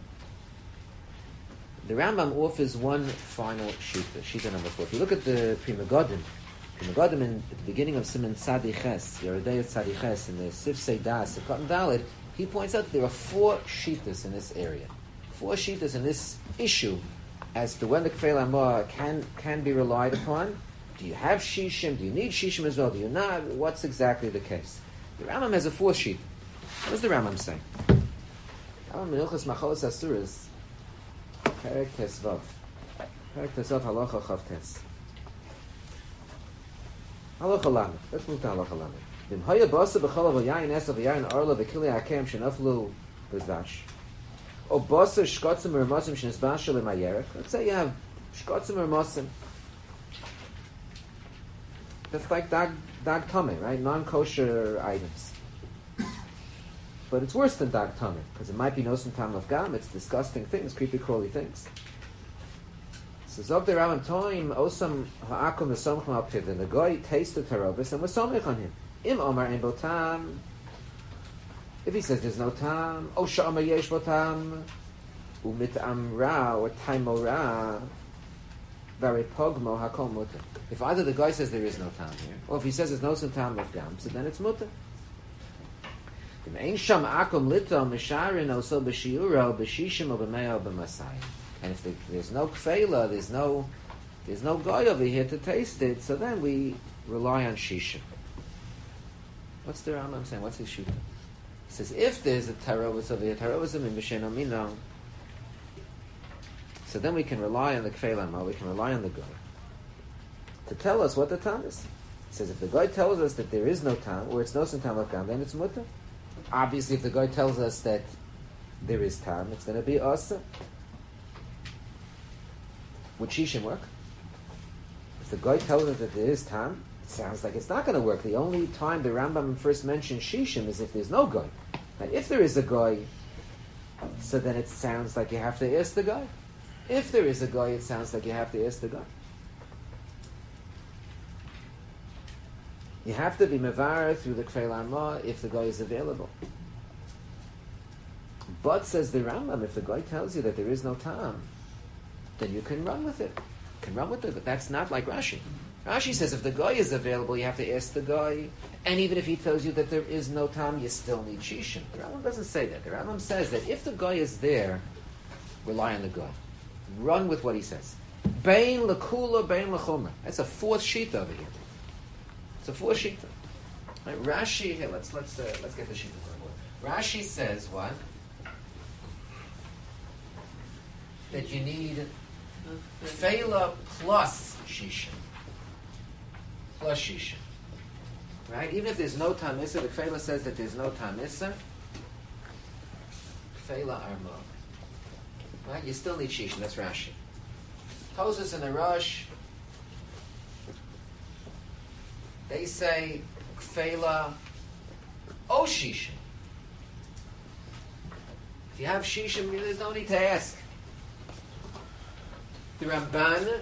The Rambam offers one final shita number 4. If you look at the Pri Megadim at the beginning of Siman Tzadi Ches, Yerodei Tzadi Ches, in the Sif Seidas, the Cotton Dalet, he points out that there are 4 shitas in this area. 4 shitas in this issue as to when the Kfeil Amor can be relied upon. Do you have Shishim? Do you need Shishim as well? Do you not? What's exactly the case? The Rambam has a 4th sheet. What does the Rambam say? Rambam Menilchos Macholos Asuras, Perek Tesvav. Perek Tesvav Halacha Chav Tes. Halacha Lamed. Let's move to Halacha Lamed. V'im haya basa b'cholav v'yayin esav v'yayin arla v'kili hakem shenaflu b'zvash. O basa shkotzim v'ramasim shenisbasha l'mayerek. Let's say you have shkotzim v'ramasim. That's like dag tameh, right? Non-kosher items. But it's worse than dag tameh, because it might be nosim tam of gam. It's disgusting things, creepy, crawly things. So Zog the Rambam Toim Osam Ha'akum V'Somchim Al Pivin. The guy tasted Tarobis and was somech on him. Im Omar Ein Botam. If he says there's no tam, O Sha'amar Yesh Botam, Umit Amra or Taimo Ra, Vari Pogmo Hakol Mutter. If either the guy says there is no tam here, or if he says there's no tam of gam, so then it's mutter. Im Ein Sham Akum Lito Misharin Oso B'Shiuro B'Shishim O B'Meo B'Masayim. And if there's no kfeila, there's no guy over here to taste it, so then we rely on shishim. What's the Rambam saying? What's his shita? He says if there's a tarovus over here, tarovus in b'sheno mino, so then we can rely on the kfeila, we can rely on the guy to tell us what the tam is. He says if the guy tells us that there is no tam, or it's no tam of gam, then it's mutter. Obviously, if the guy tells us that there is tam, it's going to be asa. Would shishim work? If the guy tells us that there is tam, it sounds like it's not going to work. The only time the Rambam first mentions shishim is if there's no guy. Now, if there is a guy, so then it sounds like you have to ask the guy. If there is a guy, it sounds like you have to ask the guy. You have to be mevar through the kfeil amma if the guy is available. But, says the Rambam, if the guy tells you that there is no tam, then you can run with it. You can run with it, but that's not like Rashi. Rashi says if the guy is available, you have to ask the guy, and even if he tells you that there is no tam, you still need shishim. The Rambam doesn't say that. The Rambam says that if the guy is there, rely on the guy. Run with what he says. Bein lekula, bein lechumra. That's a 4th sheet over here. It's a 4th sheet. Right, Rashi, here, let's get the sheet. Rashi says what? That you need Kfeila plus Shishim. Plus Shishim. Right? Even if there's no Tam Issa, the Kfeila says that there's no Tam Issa. Kfeila Armo. Right? You still need Shishim. That's Rashi. Tosas and the Rosh, they say Kfeila O Shishim. If you have Shishim, there's no need to ask. The Ramban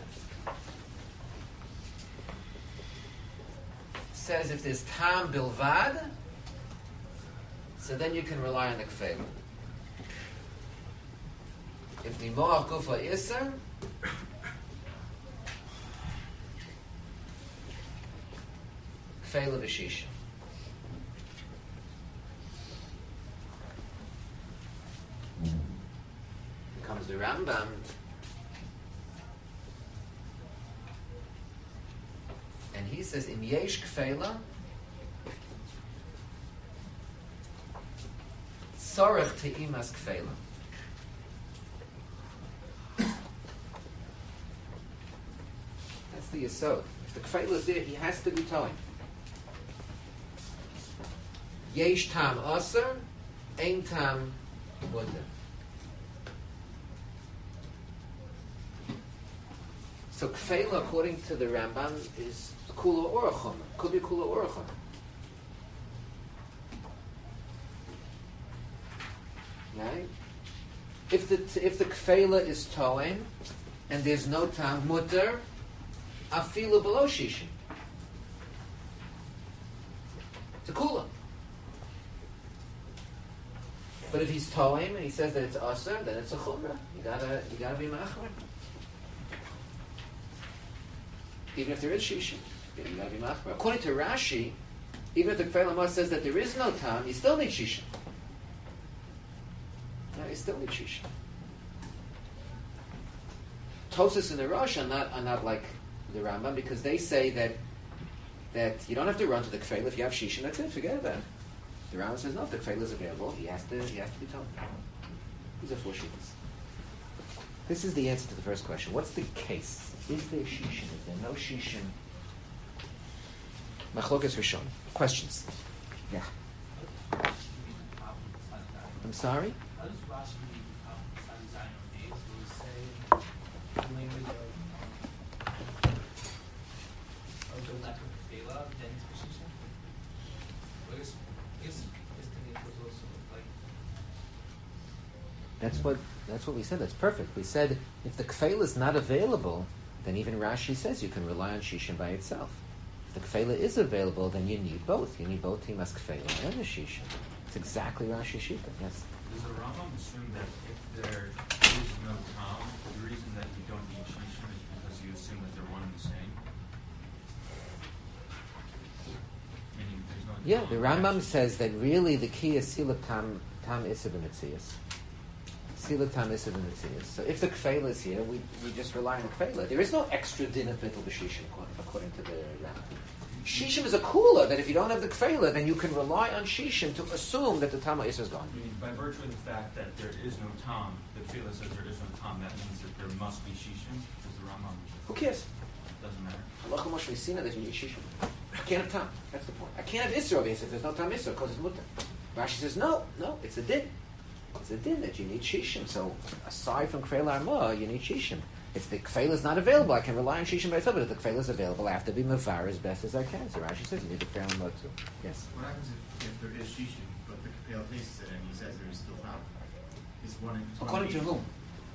says if there's tam bilvad, so then you can rely on the kfeila. If the moach gufa iser, kfeila v'shisha. Comes the Rambam. And he says, "Im yesh kfeila, tzorech teimas kfeila." That's the yesod. If the kfeila is there, he has to be towing. Yesh tam aser, ein tam mutter. So kfeila, according to the Rambam, is kula or a chomer. Could be kula or a chomer. Right? If the kfeila is towing and there's no tam mutter, afilu below shishim. It's a kula. But if he's toim and he says that it's aser, then it's a chumrah. You gotta be machmer. Even if there is shisha, you gotta be machmer. According to Rashi, even if the Kfei Lamah says that there is no tam, you still need shisha. No, you still need shisha. Tosas and the Rosh are not like the Rambam because they say that you don't have to run to the Kfeila if you have shisha. That's it. Forget about it. The Rambam says no. If the Kfeila is available, he has to be told. These are 4 shittas. This is the answer to the first question. What's the case? Is there shishin? Is there no shishin? Machlokas Rishon. Questions? Yeah. I'm sorry? How does Rashi Zayin or Ace will say the language of the lack of Kfela, then it's Peshisha? I guess Istanit was also like... That's what we said. That's perfect. We said if the Kfela is not available, then even Rashi says you can rely on Shishin by itself. If the Kfela is available, then you need both. You need both Timas Kfela and the Shishin. It's exactly Rashi Shita. Yes. Does the Rambam assume that if there is no Tom, the reason that you don't need Shishim is because you assume that they're one and the same? Meaning there's no Yeah, Tom the Rambam says that really the key is Sila Tam Issa B'Metzias. Sila Tam Issa B'Metzias. So if the Kfela is here, we just rely on the Kfela. There is no extra din of Bittul B'Shishim according to the Rambam. Shishim is a kula that if you don't have the Kfela, then you can rely on Shishim to assume that the Tama Issa is gone. Meaning by virtue of the fact that there is no Tom, the Kfela says there is no Tom, that means that there must be Shishim? Does the Rambam? Who cares? Doesn't matter. Allah Moshe Sina that you need Shishim. I can't have Tam. That's the point. I can't have Isra if there's no Tam Isra because it's Mutter. Rashi says no, it's a din. It's a din that you need Shishim. So aside from Kfela Arma, you need Shishim. If the Kfela is not available, I can rely on Shishim by itself, but if the Kfela is available, I have to be Mavar as best as I can. So Rashi says you need the Kfela Arma too. Yes? What happens if there is Shishim, but the Kapel tastes it and he says there is still Tam? Is one According to whom?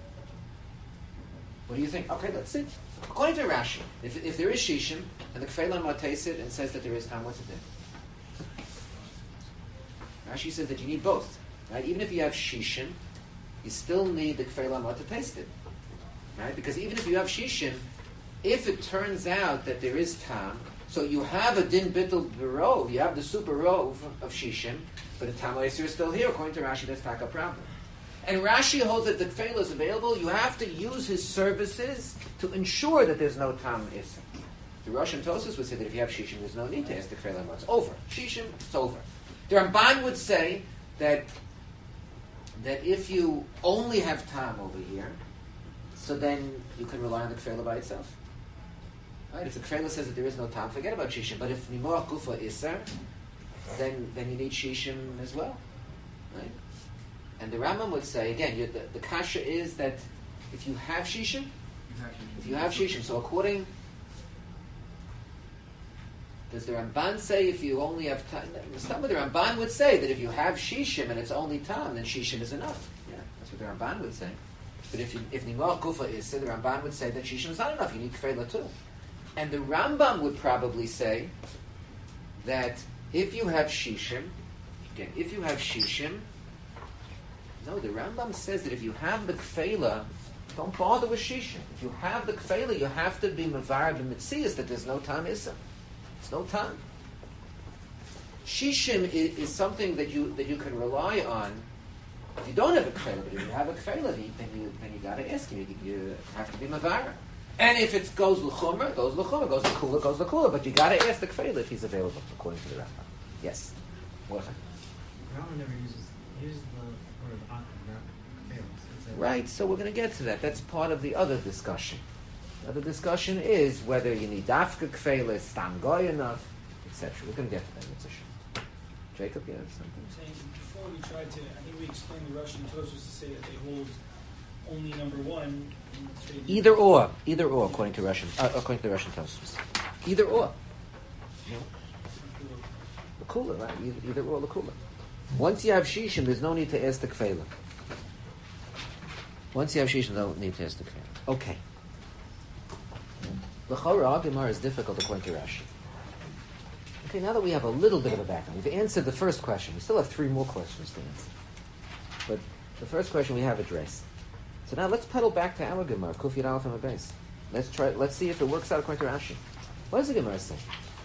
What do you think? Okay, let's see. According to Rashi, if there is Shishim, and the Kfela Arma tastes it and says that there is Tam, what's it then? Rashi says that you need both. Right? Even if you have Shishim, you still need the Kfei Lamah to taste it. Right? Because even if you have Shishim, if it turns out that there is Tam, so you have a Din Bittul Berov, you have the super rov of Shishim, but the Tam Yisr is still here. According to Rashi, that's not a problem. And Rashi holds that the Kfeila is available, you have to use his services to ensure that there's no Tam Yisr. The Rosh and Tosas would say that if you have Shishim, there's no need to ask the Kfei Lamah. It's over. Shishim, it's over. The Ramban would say that if you only have Tam over here, so then you can rely on the Kfeila by itself. Right? If the Kfeila says that there is no Tam, forget about Shishim. But if Nimor Gufa Isser, then you need Shishim as well. Right? And the Rambam would say, again, the kasha is that if you have Shishim, so according... Does the Ramban say if you only have Tam? The Ramban would say that if you have Shishim and it's only Tam, then Shishim is enough. Yeah, that's what the Ramban would say. But if Nimor Gufa is, the Ramban would say that Shishim is not enough. You need Kfeila too. And the Rambam would probably say that if you have Shishim, no, the Rambam says that if you have the Kfeila, don't bother with Shishim. If you have the Kfeila, you have to be Mavar b'Metzias that there's no Tam Issa. It's no Tam. Shishim is something that you can rely on. If you don't have a Kfeila, but if you have a Kfeila, then you got to ask him. You have to be Mavar. And if it goes l'chumra, goes l'chumra, goes l'kula, goes l'kula. But you got to ask the Kfeila if he's available, according to the Rambam. Yes. What? Rambam never uses the word of akum, Right, so we're going to get to that. That's part of the other discussion. The other discussion is whether you need dafka kfeila, stam goy enough, etc. We're going to get to that. It's a shit. Jacob, you have something? I'm saying before we tried to, I think we explained the Russian Tosfos to say that they hold only number one. Either or, according to the Russian Tosfos. Either or. The cooler, right? Either or the cooler. Once you have shishim, there's no need to ask the kfeila. Once you have shishim, no need to ask the kfeila. Okay. The Chorah Gemara is difficult according to Rashi. Okay, now that we have a little bit of a background, we've answered the first question. We still have 3 more questions to answer. But the first question we have addressed. So now let's pedal back to our Gemara, Kuf Yud Aleph Amud Beis. Let's see if it works out according to Rashi. What does the Gemara say?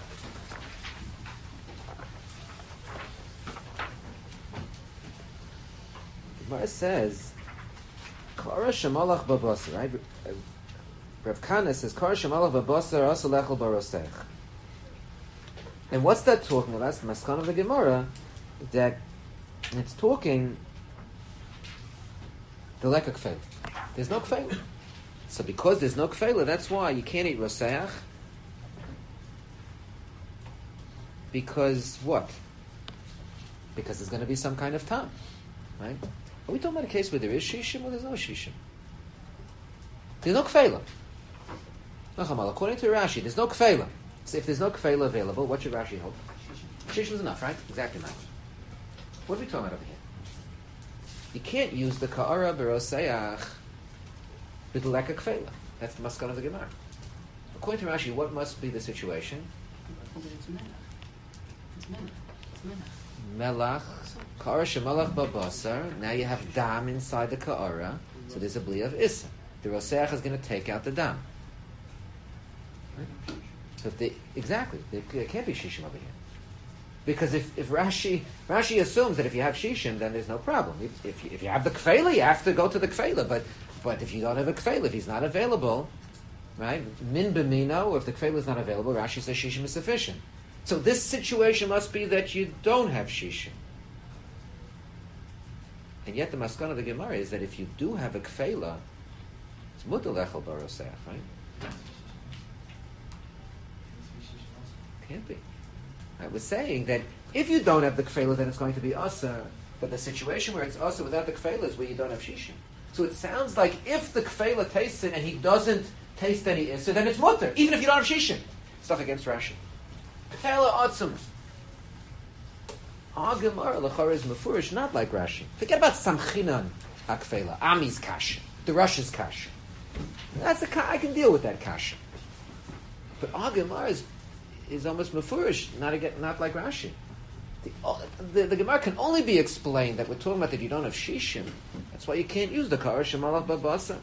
The Gemara says, Kara Shemalach Babasar, right? Rav Kana says, Kara Shemalach Babasar Asa Lechel Barosech. And what's that talking about? That's the Maskan of the Gemara, that it's talking the lack of kfeila. There's no kfeila. So because there's no kfeila, that's why you can't eat roseach. Because what? Because there's going to be some kind of tam, right? Are we talking about a case where there is shishim or there's no shishim? There's no kfeila. According to Rashi, there's no kfeila. So if there's no kfeila available, what should Rashi hold? Shishim is enough, right? Exactly right. What are we talking about over here? You can't use the ka'ara b'roseach with the lack of kfeila. That's the maskan of the Gemara. According to Rashi, what must be the situation? It's melach. It's melach. It's melach. Melach, ka'ara shemalach babasar. Now you have dam inside the ka'ara, so there's a bli of issa. The roseach is going to take out the dam. Right? So if there can't be shishim over here. Because if Rashi assumes that if you have shishim, then there's no problem. If you have the kfeila, you have to go to the kfeila. But if you don't have a kfeila, if he's not available, right? Min b'mino, or if the kfeila is not available, Rashi says shishim is sufficient. So this situation must be that you don't have shishim. And yet the maskan of the Gemara is that if you do have a kfeila, it's mutar lechel baroseach, right? Can't be. I was saying that if you don't have the kfeila, then it's going to be asa. But the situation where it's asa without the kfeila is where you don't have shishim. So it sounds like if the kfeila tastes it and he doesn't taste any issa, then it's mutter, even if you don't have shishim. Stuff against Rashi. Kfeila atzum. Our Gemara l'chara is mefurish, not like Rashi. Forget about samchinan hakfeila, Ami's kasha, the Russia's kasha. That's I can deal with that kasha. But our Gemara is almost mefurish, not like Rashi. The Gemara can only be explained that we're talking about that you don't have shishim. That's why you can't use the kara shemalach babasa.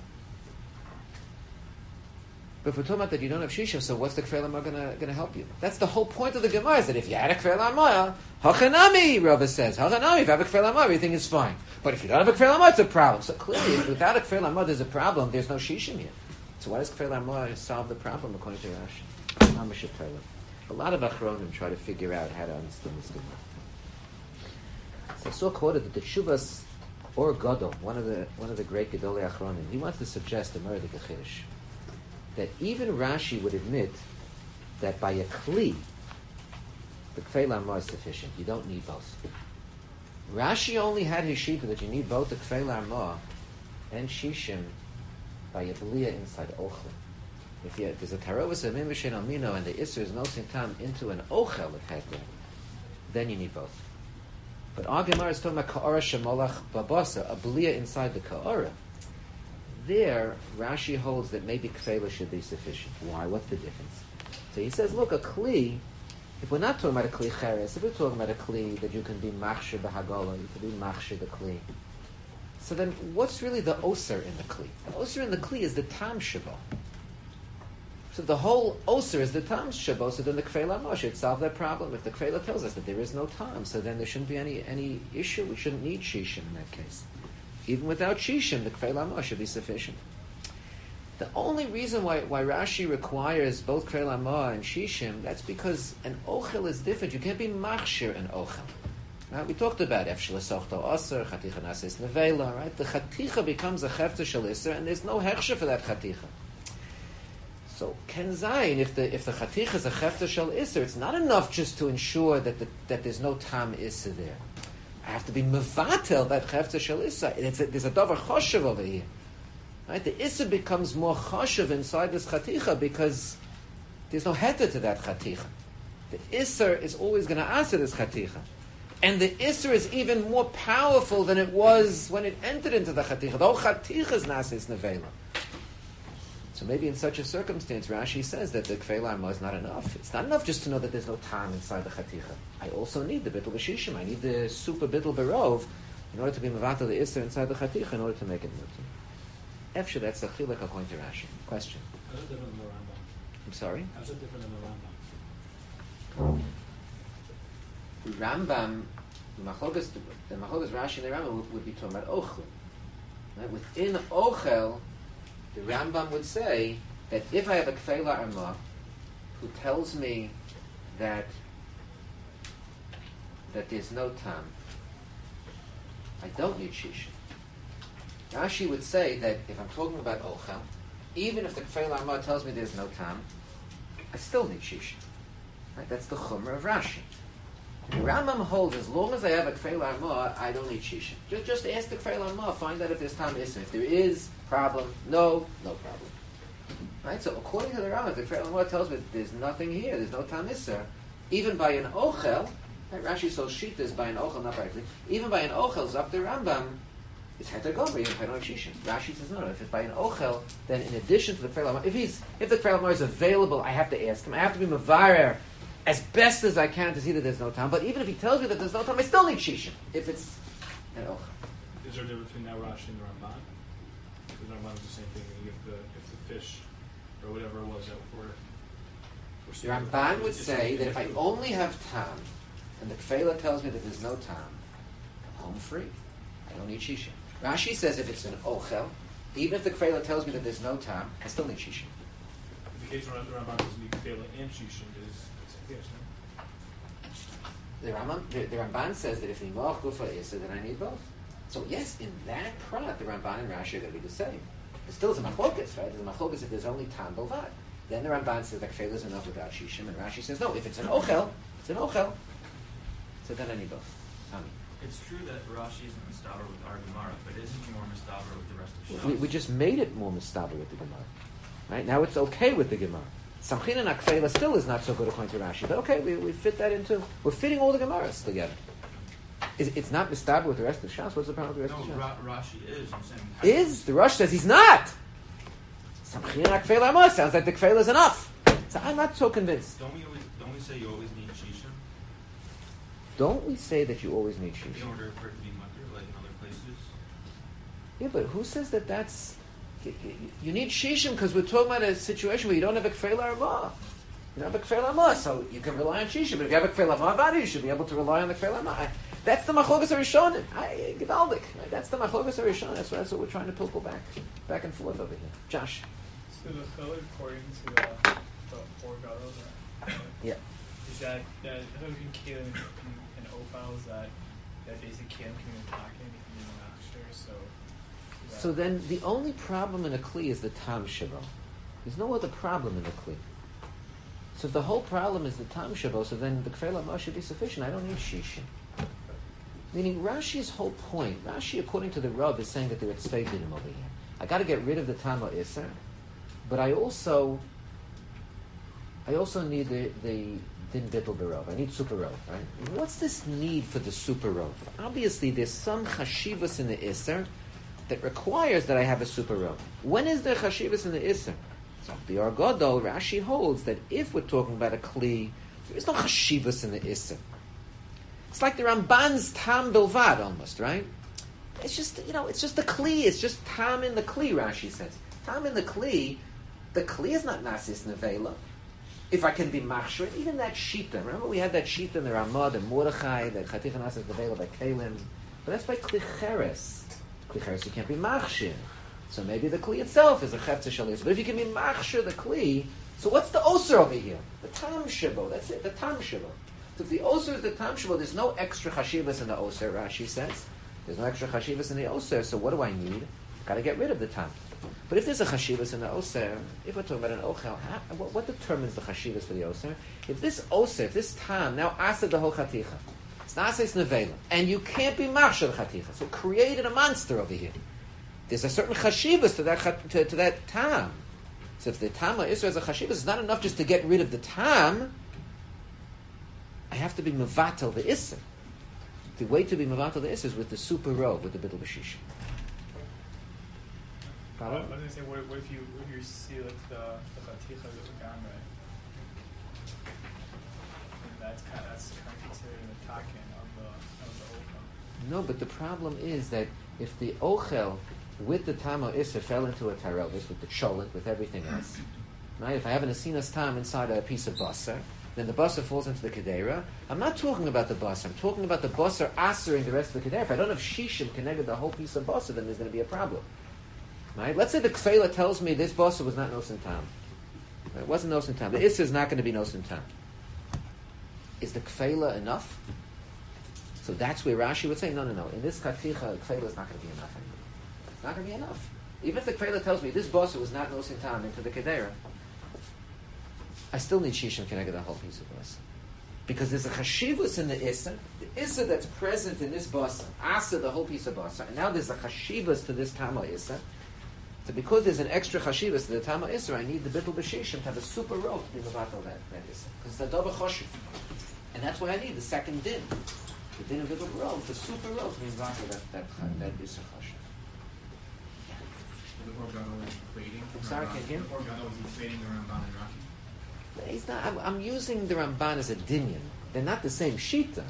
But if we're talking about that you don't have shishim, so what's the kfeil amar going to help you? That's the whole point of the Gemara, is that if you had a kfeil amar, hachanami, Rava says, hachanami, if you have a kfeil amar, everything is fine. But if you don't have a kfeil amar, it's a problem. So clearly, if without a kfeil amar, there's a problem, there's no shishim here. So why does kfeil amar solve the problem according to Rashi? A lot of achronim try to figure out how to understand this Gemara. So I saw quoted that the Teshuvas or Gadol, one of the great Gedolei achronim, he wants to suggest a murder Chiddush, that even Rashi would admit that by a kli, the kfeil amar is sufficient. You don't need both. Rashi only had his shita that you need both the kfeil amar and shishim by a b'liya inside ochel. If there's a tarovas of mimvishen amino and the isser is nosing tam into an ochel of heter, then you need both. But our Gemara is talking about ka'ara shemolach babasa, a b'liya inside the ka'ara. There, Rashi holds that maybe kfeila should be sufficient. Why? What's the difference? So he says, look, a kli, if we're not talking about a kli cheres, if we're talking about a kli that you can be machshir b'hagola, you can be machshir the kli, so then what's really the oser in the kli? The oser in the kli is the tam shabo. So the whole oser is the tam shabo, so then the kfeila amar should solve that problem. If the kfeila tells us that there is no tam, so then there shouldn't be any issue. We shouldn't need shishim in that case. Even without shishim, the kfeil amar should be sufficient. The only reason why Rashi requires both kfeil amar and shishim, that's because an ochel is different. You can't be machshir an ochel. Right? We talked about efshel sochto aser, chaticha nases nevela. Right? The chaticha becomes a chefta shel iser, and there's no hechsher for that chaticha. So ken zayin, if the chaticha is a chefta shel iser, it's not enough just to ensure that there's no tam iser there. I have to be mevatel that chefta shel issa. There's a davar choshev over here, right? The issa becomes more choshev inside this chaticha because there's no heter to that chaticha. The issa is always going to answer this chaticha, and the issa is even more powerful than it was when it entered into the chaticha. The whole chaticha is nasis nevela. So maybe in such a circumstance, Rashi says that the Kfeila Arma is not enough. It's not enough just to know that there's no time inside the Chaticha. I also need the Bittul B'Shishim. I need the super Bittul Barov in order to be Mavatal the Isser inside the Chaticha in order to make it Mutter. Efshar, that's a chilek according to Rashi. Question. How's it different than the Rambam? I'm sorry? How's it different than the Rambam? Rambam, the Machlokas Rashi and the Rambam would be talking about Ochel. Right? Within Ochel, the Rambam would say that if I have a Kfeila Arma who tells me that there's no tam, I don't need Shisha. Rashi would say that if I'm talking about Ochel, even if the Kfeila Arma tells me there's no tam, I still need Shisha. Right? That's the Chumrah of Rashi. The Rambam holds as long as I have a Kfeila Arma, I don't need Shisha. Just ask the Kfeila Arma, find out if there's tam Isser. If there is, problem, no problem. Right? So according to the Rambam, the Kfeila Arma tells me there's nothing here, there's no tam Isser. Even by an Ochel, right? Rashi so sheet is by an Ochel, not rightly. Even by an Ochel, Zap the Rambam, it's Heter Gomer, even if I don't have Shisha. Rashi says no. If it's by an Ochel, then in addition to the Kfeila Arma, if the Kfeila Arma is available, I have to ask him. I have to be Mavarer as best as I can to see that there's no time. But even if he tells me that there's no time, I still need Shisha. If it's an Ochel. Is there a difference between now Rashi and the Ramban? Because the Ramban is the same thing. If the fish or whatever it was that were The Ramban would say that if I only have tam, and the Kfeila tells me that there's no tam, I'm home free. I don't need Shisha. Rashi says if it's an Ochel, even if the Kfeila tells me that there's no tam, I still need Shisha. In the case where the Ramban doesn't need Kfeila and Shishin, it's The Ramban says that if Nimach Gufa is, then I need both. So yes, in that prat, the Ramban and Rashi are going to be the same. It still is a machlokas, right? There's a machlokas if there's only tam bilvad. Then the Ramban says that Kfeila is enough without Shishim, and Rashi says no. If it's an Ochel, it's an Ochel. So then I need both. It's true that Rashi isn't mistaber with our Gemara, but isn't he more mistaber with the rest of Shas? We just made it more mistaber with the Gemara. Right? Now it's okay with the Gemara. Samchin and Akfeila still is not so good according to Rashi, but okay, we fit that into. We're fitting all the Gemaras together. It's not mistaber with the rest of Shas. What's the problem with the rest of Shas? Rashi is. I'm saying. Is the Rosh says he's not. Samchin and Akfeila Amos sounds like the Kfeila is enough. So I'm not so convinced. Don't we say you always need Shisha Don't we say that you always need in Shisha? order for it to be mutter, like in other places? Yeah, but who says that that's... You need Shishim because we're talking about a situation where you don't have a Kfeila Arma. You don't have a Kfeila Arma, so you can rely on Shishim. But if you have a Kfeila Arma, you should be able to rely on the Kfeila Arma. That's the Machlokas HaRishonim. Gewaldik. That's the Machlokas HaRishonim. That's what we're trying to pilpul back and forth over here. Josh. So the third according to the four Garos, Yeah. is that between Kalim and Ophel is that basic Kalim can be attacking, it can be an master, So then the only problem in a Kli is the Tam Shavo. There's no other problem in the Kli. So if the whole problem is the Tam Shavo, so then the Kfeila Arma should be sufficient. I don't need Shishim. Meaning Rashi's whole point, Rashi according to the Rav is saying that there are Tzvei Dinim over here. I got to get rid of the Tam Isser, but I also need the Din Bittul B'Rov. I need Super Rov, right? What's this need for the Super Rov? Obviously there's some Chashivas in the Isser that requires that I have a super row. When is there chashivas in the Isser? So the Argodol, Rashi holds that if we're talking about a Kli, there is no chashivas in the Isser. It's like the Ramban's Tam Bilvad almost, right? It's just, it's just the Kli, it's just Tam in the Kli, Rashi says. Tam in the Kli is not Nasis Nevela. If I can be machshir, even that Shita. Remember we had that Shita in the Ramah, the Mordechai, that Chatich Nasis Nevela by Kalim. But that's by Kli Cheres. Kli Cheres you can't be machshir. So maybe the Kli itself is a Chefza Shalis. But if you can be machshir the Kli, so what's the Osir over here? The Tam Shibo, that's it, the Tam Shibo. So if the Osir is the Tam Shibo, there's no extra Chashivas in the Osir, Rashi says. There's no extra Chashivas in the Osir, so what do I need? Got to get rid of the Tam. But if there's a Chashivas in the Osir, if we're talking about an Ochel, what determines the Chashivas for the Osir? If this Osir, if this Tam, now Asa the whole Chaticha, it's Nasis Nevela, and you can't be Machshir Chaticha, so created a monster over here. There's a certain Chashivas to that Tam. So if the Tam Isra is a Chashivas, it's not enough just to get rid of the Tam. I have to be Mevatel the Isra. The way to be Mevatel the Isra is with the super robe, with the Bittul B'Shishim. I Follow? was gonna say, what if you seal it to the chaticha of the gamre? That's kind of considered an attacking of the ochel. No, but the problem is that if the ochel with the tamo issa fell into a tarovis with the cholet, with everything else, right? If I have an asinas tam inside a piece of basar, then the basar falls into the kedera. I'm not talking about the basar. I'm talking about the basar asering the rest of the kedera. If I don't have shishim connected the whole piece of basar, then there's going to be a problem. Right? Let's say the kfela tells me this basar was not nosin tam. It wasn't nosin tam. The issa is not going to be nosin tam. Is the kfela enough? So that's where Rashi would say, no. In this katicha, kfela is not going to be enough anymore. It's not going to be enough. Even if the kfela tells me this basar was not nosin tam into the kedera, I still need shishim connected the whole piece of basar. Because there's a chashivus in the issa that's present in this basar, asa the whole piece of basar, and now there's a chashivus to this tama issa. So because there's an extra chashivus to the tama issa, I need the bittul b'shishim to have a super rope to be mevatel that issa. Because it's a double chashiv. And that's why I need the second din. The din of bittul rope, the super rope to be mevatel that issa chashiv. The Organo is equating. I'm sorry, can't hear? The Organo is equating the Ramban and Rashi. He's not, I'm using the Ramban as a dinyan. They're not the same shita.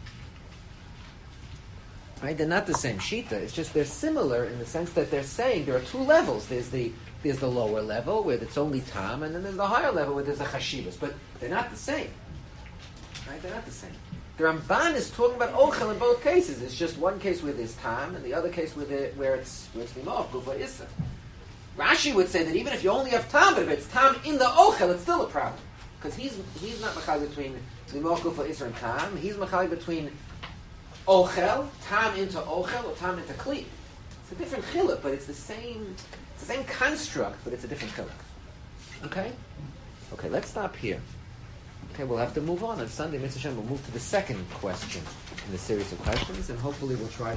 Right? They're not the same shita. It's just they're similar in the sense that they're saying there are two levels. There's the lower level where it's only tam, and then there's the higher level where there's a chashivas. But they're not the same. Right? They're not the same. The Ramban is talking about ochel in both cases. It's just one case where there's tam, and the other case where it's limah, gufa issa. Rashi would say that even if you only have tam, but if it's tam in the ochel, it's still a problem. Because he's not machal between limah, gufa issa, and tam. He's machal between ochel, tam into ochel, or tam into kli. It's a different chiluk, but it's the same construct, but it's a different chiluk. Okay? Okay, let's stop here. Okay, we'll have to move on. On Sunday, Mr. Shem, we'll move to the second question in the series of questions, and hopefully we'll try to